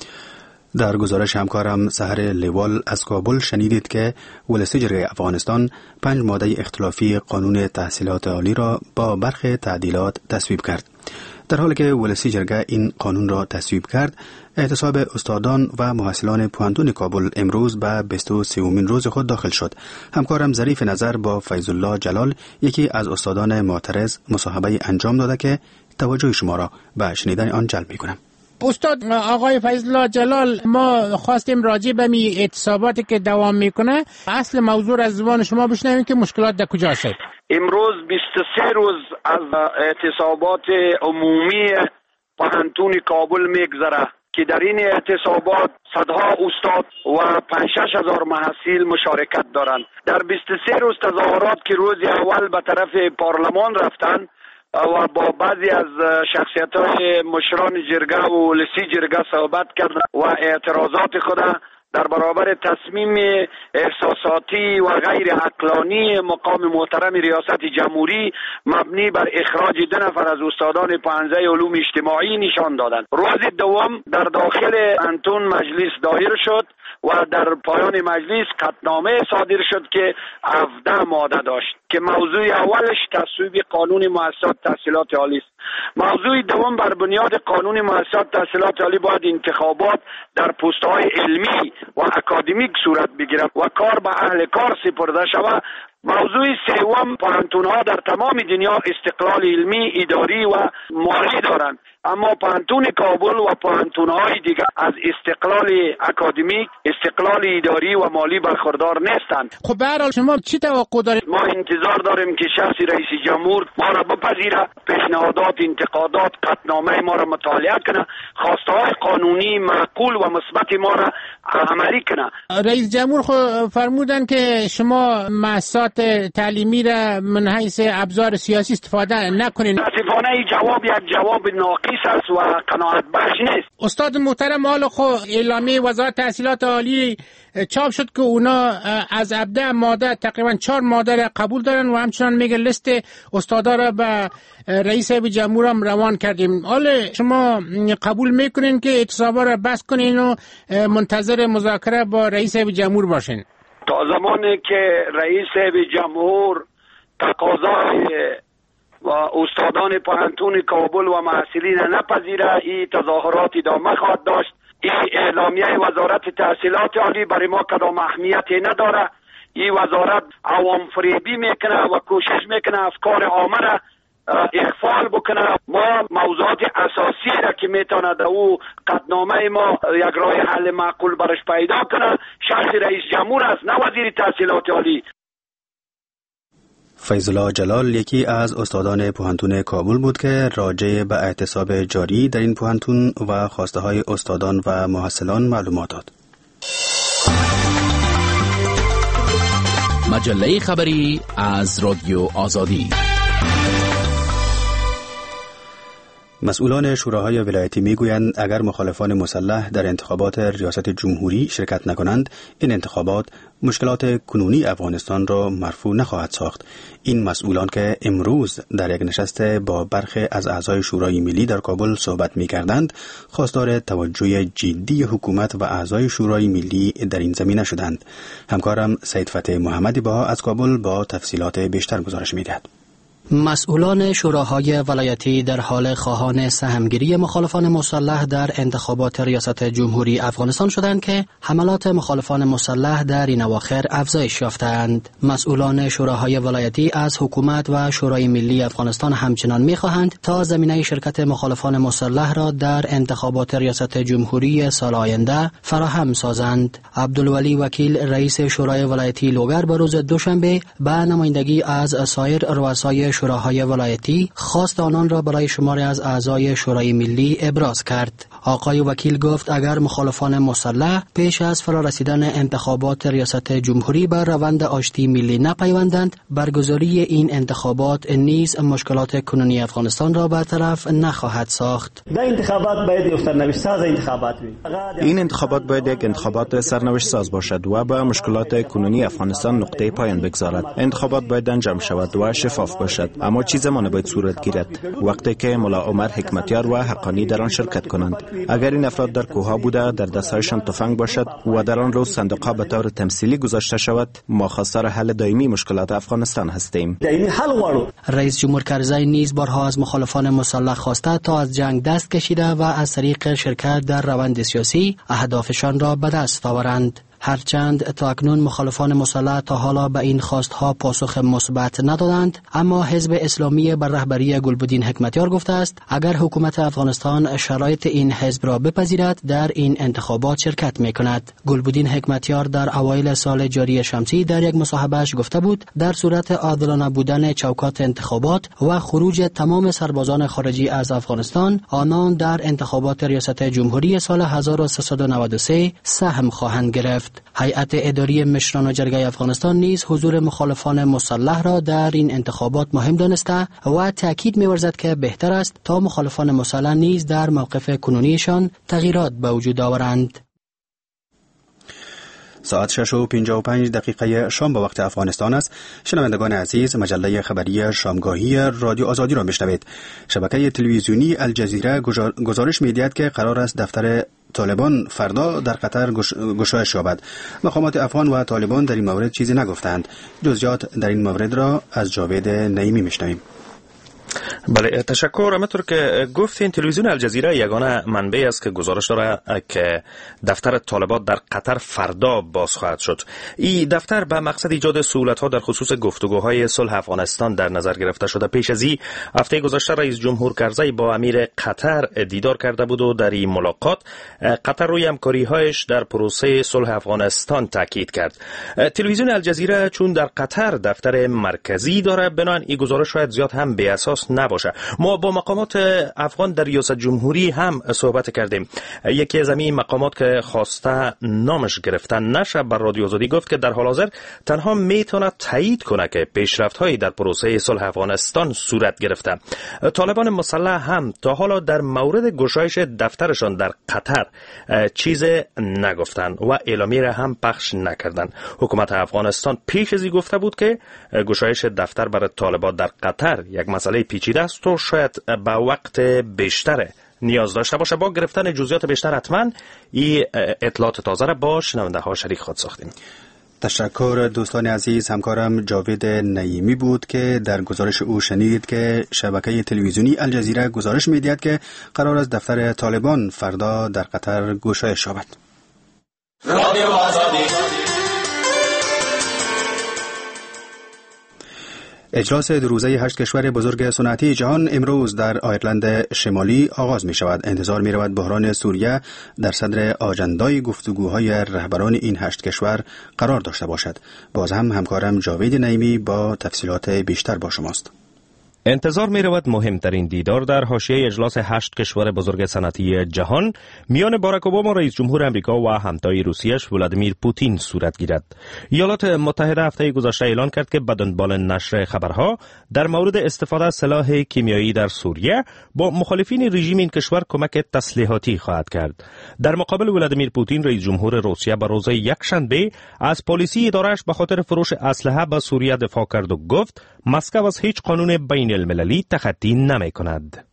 در گزارش همکارم سحر لیوال از کابل شنیدید که ولسی جرگه افغانستان 5 ماده اختلافی قانون تحصیلات عالی را با برخی تعدیلات تصویب کرد. در حالی که ولسی جرگه این قانون را تصویب کرد، اعتصاب استادان و محصلان پوهنتون کابل امروز به 23مین روز خود داخل شد. همکارم ظریف نظر با فیض الله جلال، یکی از استادان معترض، مصاحبه انجام داده که توجه شما را به شنیدن آن جلب می‌کنم. استاد آقای فیض الله جلال، ما خواستیم راجع به می اعتصاباتی که دوام میکنه اصل موضوع از زبان شما بشنویم که مشکلات در کجاست. امروز 23 روز از اعتصابات عمومی پوهنتون کابل میگذره که در این اعتصابات صدها استاد و 5-6 هزار محصل مشارکت دارند. در 23 روز تظاهرات که روز اول به طرف پارلمان رفتن و با بعضی از شخصیت‌های مشران جرگه و ولسی جرگه صحبت کردن و اعتراضات خود در برابر تصمیم احساساتی و غیر عقلانی مقام محترم ریاست جمهوری مبنی بر اخراج 2 نفر از استادان پوهنځی علوم اجتماعی نشان دادند. روز دوم در داخل انتون مجلس دایر شد و در پایان مجلس قطعنامه صادر شد که 17 ماده داشت که موضوع اولش تصویب قانون مؤسسات تحصیلات عالی است. موضوع دوم بر بنیاد قانون مؤسسات تحصیلات عالی باید انتخابات در پست‌های علمی و اکادمیک صورت بگیرد و کار به اهل کار سپرده شود. موضوع سوم، پوهنتون‌ها در تمام دنیا استقلال علمی، اداری و مالی دارند، اما پوهنتون کابل و پوهنتون‌های دیگر از استقلال اکادمیک، استقلال اداری و مالی برخوردار نیستند. خب به هر حال شما چی توقع دارید؟ ما انتظار داریم که شخص رئیس جمهور ما را بپذیره، پیشنهادات، انتقادات، قطعنامه ما را مطالعه کنه، خواسته‌های قانونی معقول و مثبت ما را عملی کنه. رئیس جمهور فرمودن که شما مؤسسات تعلیمی را من حیث ابزار سیاسی استفاده نکنین. متاسفانه جواب یک جواب ناقص است و قناعت بخش نیست. استاد محترم، حال اعلامیه وزارت تحصیلات عالی چاپ شد که اونا از 17 ماده تقریبا 4 ماده را قبول دارن و همچنان میگه لیست استادا را به رئیس جمهور هم روان کردیم. حالا شما قبول میکنین که اعتصابا را بس کنین و منتظر مذاکره با رئیس جمهور باشین؟ تا زمانی که رئیس جمهور تقاضای و استادان پوهنتون کابل و محصلین نپذیره، این تظاهرات ادامه خواهد داشت. این اعلامیه وزارت تحصیلات عالی برای ما کدام اهمیتی نداره. این وزارت عوام فریبی میکنه و کوشش میکنه افکار عامه را اخفال بکنه. ما موضوعات اساسی را که میتونه در او قطعنامه ما یک راه حل معقول برش پیدا کنه شخص رئیس جمهور است، نه وزیر تحصیلات عالی. فیض الله جلال یکی از استادان پوهنتون کابل بود که راجع به اعتصاب جاری در این پوهنتون و خواسته های استادان و محصلان معلومات داد. مجله خبری از رادیو آزادی. مسئولان شوراهای ولایتی میگویند اگر مخالفان مسلح در انتخابات ریاست جمهوری شرکت نکنند، این انتخابات مشکلات کنونی افغانستان را مرفوع نخواهد ساخت. این مسئولان که امروز در یک نشست با برخی از اعضای شورای ملی در کابل صحبت می‌کردند، خواستار توجه جدی حکومت و اعضای شورای ملی در این زمینه شدند. همکارم سید فتح محمدی با از کابل با تفصیلات بیشتر گزارش می‌دهد. مسئولان شوراهای ولایتی در حال خواهان سهمگیری مخالفان مسلح در انتخابات ریاست جمهوری افغانستان شدند که حملات مخالفان مسلح در این اواخر افزایش یافتند. مسئولان شوراهای ولایتی از حکومت و شورای ملی افغانستان همچنان می‌خواهند تا زمینه شرکت مخالفان مسلح را در انتخابات ریاست جمهوری سال آینده فراهم سازند. عبدالولی وکیل رئیس شورای ولایتی لوگر به روز دوشنبه به نمایندگی از سایر رؤسای شوراهای ولایتی خواست آنان را برای شماری از اعضای شورای ملی ابراز کرد. آقای وکیل گفت اگر مخالفان مسلح پیش از فرارسیدن انتخابات ریاست جمهوری بر روند آشتی ملی نپیوندند، برگزاری این انتخابات نیز مشکلات کنونی افغانستان را برطرف نخواهد ساخت. این انتخابات باید یک انتخابات سرنوشت ساز باشد و به مشکلات کنونی افغانستان نقطه پایان بگذارد. انتخابات باید انجام شود و شفاف باشد، اما چیز ما نباید صورت گیرد وقتی که ملا عمر حکمتیار و حقانی در آن شرکت کنند. اگر این افراد در کوها بوده در دستهایشان تفنگ باشد و در آن روز صندوقها به طور تمثیلی گذاشته شود، ما خواستار حل دائمی مشکلات افغانستان هستیم. رئیس جمهور کرزی نیز بارها از مخالفان مسلح خواسته تا از جنگ دست کشیده و از طریق شرکت در روند سیاسی اهدافشان را به دست آورند. هرچند تا اکنون مخالفان مسلح تا حالا به این خواستها پاسخ مثبت ندادند، اما حزب اسلامی بر رهبری گلبدین حکمتیار گفته است اگر حکومت افغانستان شرایط این حزب را بپذیرد در این انتخابات شرکت می‌کند. گلبدین حکمتیار در اوایل سال جاری شمسی در یک مصاحبهش گفته بود در صورت عادلانه بودن چوکات انتخابات و خروج تمام سربازان خارجی از افغانستان، آنان در انتخابات ریاست جمهوری سال 1393 سهم خواهند گرفت. هیئت اداری مشران و جرگه افغانستان نیز حضور مخالفان مسلح را در این انتخابات مهم دانسته و تاکید می‌ورزد که بهتر است تا مخالفان مسلح نیز در موقف کنونیشان تغییرات به وجود آورند. ساعت 6:55 شام به وقت افغانستان است. شنوندگان عزیز، مجله خبری شامگاهی رادیو آزادی را میشنوید. شبکه تلویزیونی الجزیره گزارش می‌دهد که قرار است دفتر طالبان فردا در قطر گشایش یابد. مقامات افغان و طالبان در این مورد چیزی نگفتند. جزئیات در این مورد را از جاوید نعیمی میشنویم. بله، تشکر. همونطور که گفتین تلویزیون الجزیره یگانه منبع است که گزارش داره که دفتر طالبان در قطر فردا باز خواهد شد. این دفتر به مقصد ایجاد سهولت‌ها در خصوص گفتگوهای صلح افغانستان در نظر گرفته شده. پیش از این هفته گذشته رئیس جمهور کرزی با امیر قطر دیدار کرده بود و در این ملاقات قطر روی همکاری‌هایش در پروسه صلح افغانستان تاکید کرد. تلویزیون الجزیره چون در قطر دفتر مرکزی داره، بنابراین این گزارش شاید زیاد هم بی اساس نباشه. ما با مقامات افغان در ریاست جمهوری هم صحبت کردیم. یکی از این مقامات که خواسته نامش گرفتن نشه بر رادیو آزادی گفت که در حال حاضر تنها میتونه تایید کنه که پیشرفت‌هایی در پروسه صلح افغانستان صورت گرفته. طالبان مسلح هم تا حالا در مورد گشایش دفترشان در قطر چیز نگفتن و اعلامیه هم پخش نکردن. حکومت افغانستان پیش از این گفته بود که گشایش دفتر برای طالبان در قطر یک مسئله پیچیده است و شاید با وقت بیشتر نیاز داشته باشه. با گرفتن جزئیات بیشتر حتما این اطلاعات تازه را با شنونده ها شریک خود ساختیم. تشکر دوستان عزیز. همکارم جاوید نعیمی بود که در گزارش او شنید که شبکه تلویزیونی الجزیره گزارش می‌دهد که قرار است دفتر طالبان فردا در قطر گشایش یابد. رادیو آزادی. اجلاس دو روزه 8 کشور بزرگ صنعتی جهان امروز در آیرلند شمالی آغاز می شود. انتظار می رود بحران سوریه در صدر آجندای گفتگوهای رهبران این 8 کشور قرار داشته باشد. باز هم همکارم جاوید نعیمی با تفصیلات بیشتر با شماست. انتظار می رود مهمترین دیدار در حاشیه اجلاس 8 کشور بزرگ صنعتی جهان میان باراک اوباما رئیس جمهور امریکا و همتای روسیه‌اش ولادیمیر پوتین صورت گیرد. ایالات متحده هفته گذشته اعلان کرد که به دنبال نشر خبرها در مورد استفاده از سلاح کیمیایی در سوریه با مخالفین رژیم این کشور کمک تسلیحاتی خواهد کرد. در مقابل ولادیمیر پوتین رئیس جمهور روسیه به روز یکشنبه از پالیسی اداره‌اش به خاطر فروش اسلحه به سوریه دفاع کرد و گفت مسکو از هیچ قانون بین المللی تخطی نمی کند.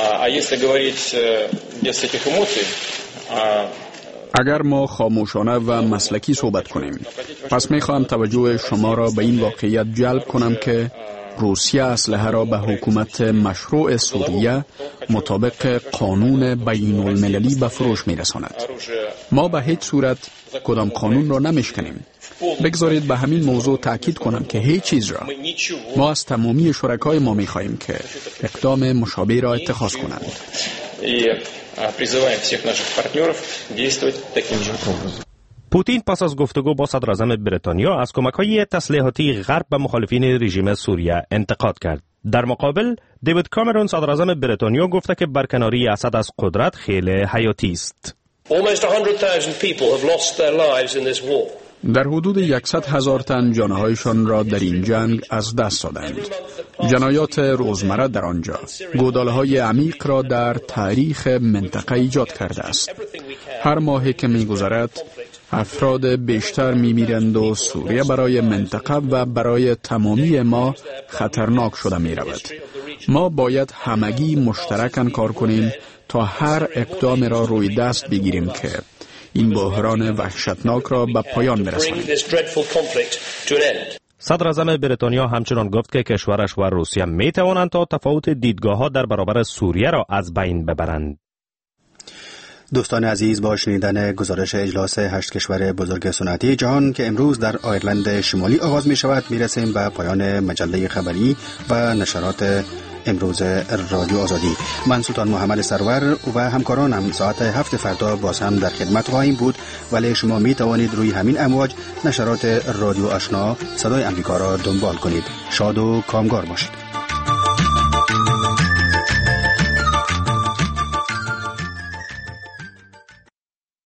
اگر ما خاموشانه و مسلکی صحبت کنیم، پس می خواهم توجه شما را به این واقعیت جلب کنم که روسیه اسلحه را به حکومت مشروع سوریه مطابق قانون بین المللی به فروش می‌رساند. ما به هیچ صورت کدام قانون را نمی‌شکنیم. بگذارید به همین موضوع تاکید کنم که هیچ چیز را ما از تمامی شرکای ما می‌خواهیم که اقدام مشابه را اتخاذ کنند. پوتین پس از گفتگو با صدراعظم بریتانیا از کمک‌های تسلیحاتی غرب به مخالفین رژیم سوریه انتقاد کرد. در مقابل دیوید کامرون صدراعظم بریتانیا گفته که برکناری اسد از قدرت خیلی حیاتی است. در حدود 100,000 تن جانهایشان را در این جنگ از دست دادند. جنایات روزمره در آنجا گودالهای عمیق را در تاریخ منطقه ایجاد کرده است. هر ماهی که می‌گذرد افراد بیشتر می‌میرند و سوریه برای منطقه و برای تمامی ما خطرناک شده می‌رود. ما باید همگی مشترکاً کار کنیم تا هر اقدام را روی دست بگیریم که این بحران وحشتناک را به پایان برسانیم. صدراعظم بریتانیا همچنان گفت که کشورش و روسیه می توانند تا تفاوت دیدگاه‌ها در برابر سوریه را از بین ببرند. دوستان عزیز، با شنیدن گزارش اجلاس 8 کشور بزرگ صنعتی جهان که امروز در آیرلند شمالی آغاز می شود میرسیم به پایان مجله خبری و نشرات امروز رادیو آزادی. من سلطان محمد سرور و همکارانم ساعت 7 فردا باز هم در خدمت خواهیم بود، ولی شما می توانید روی همین امواج نشرات رادیو آشنا صدای امریکا را دنبال کنید. شاد و کامگار باشید.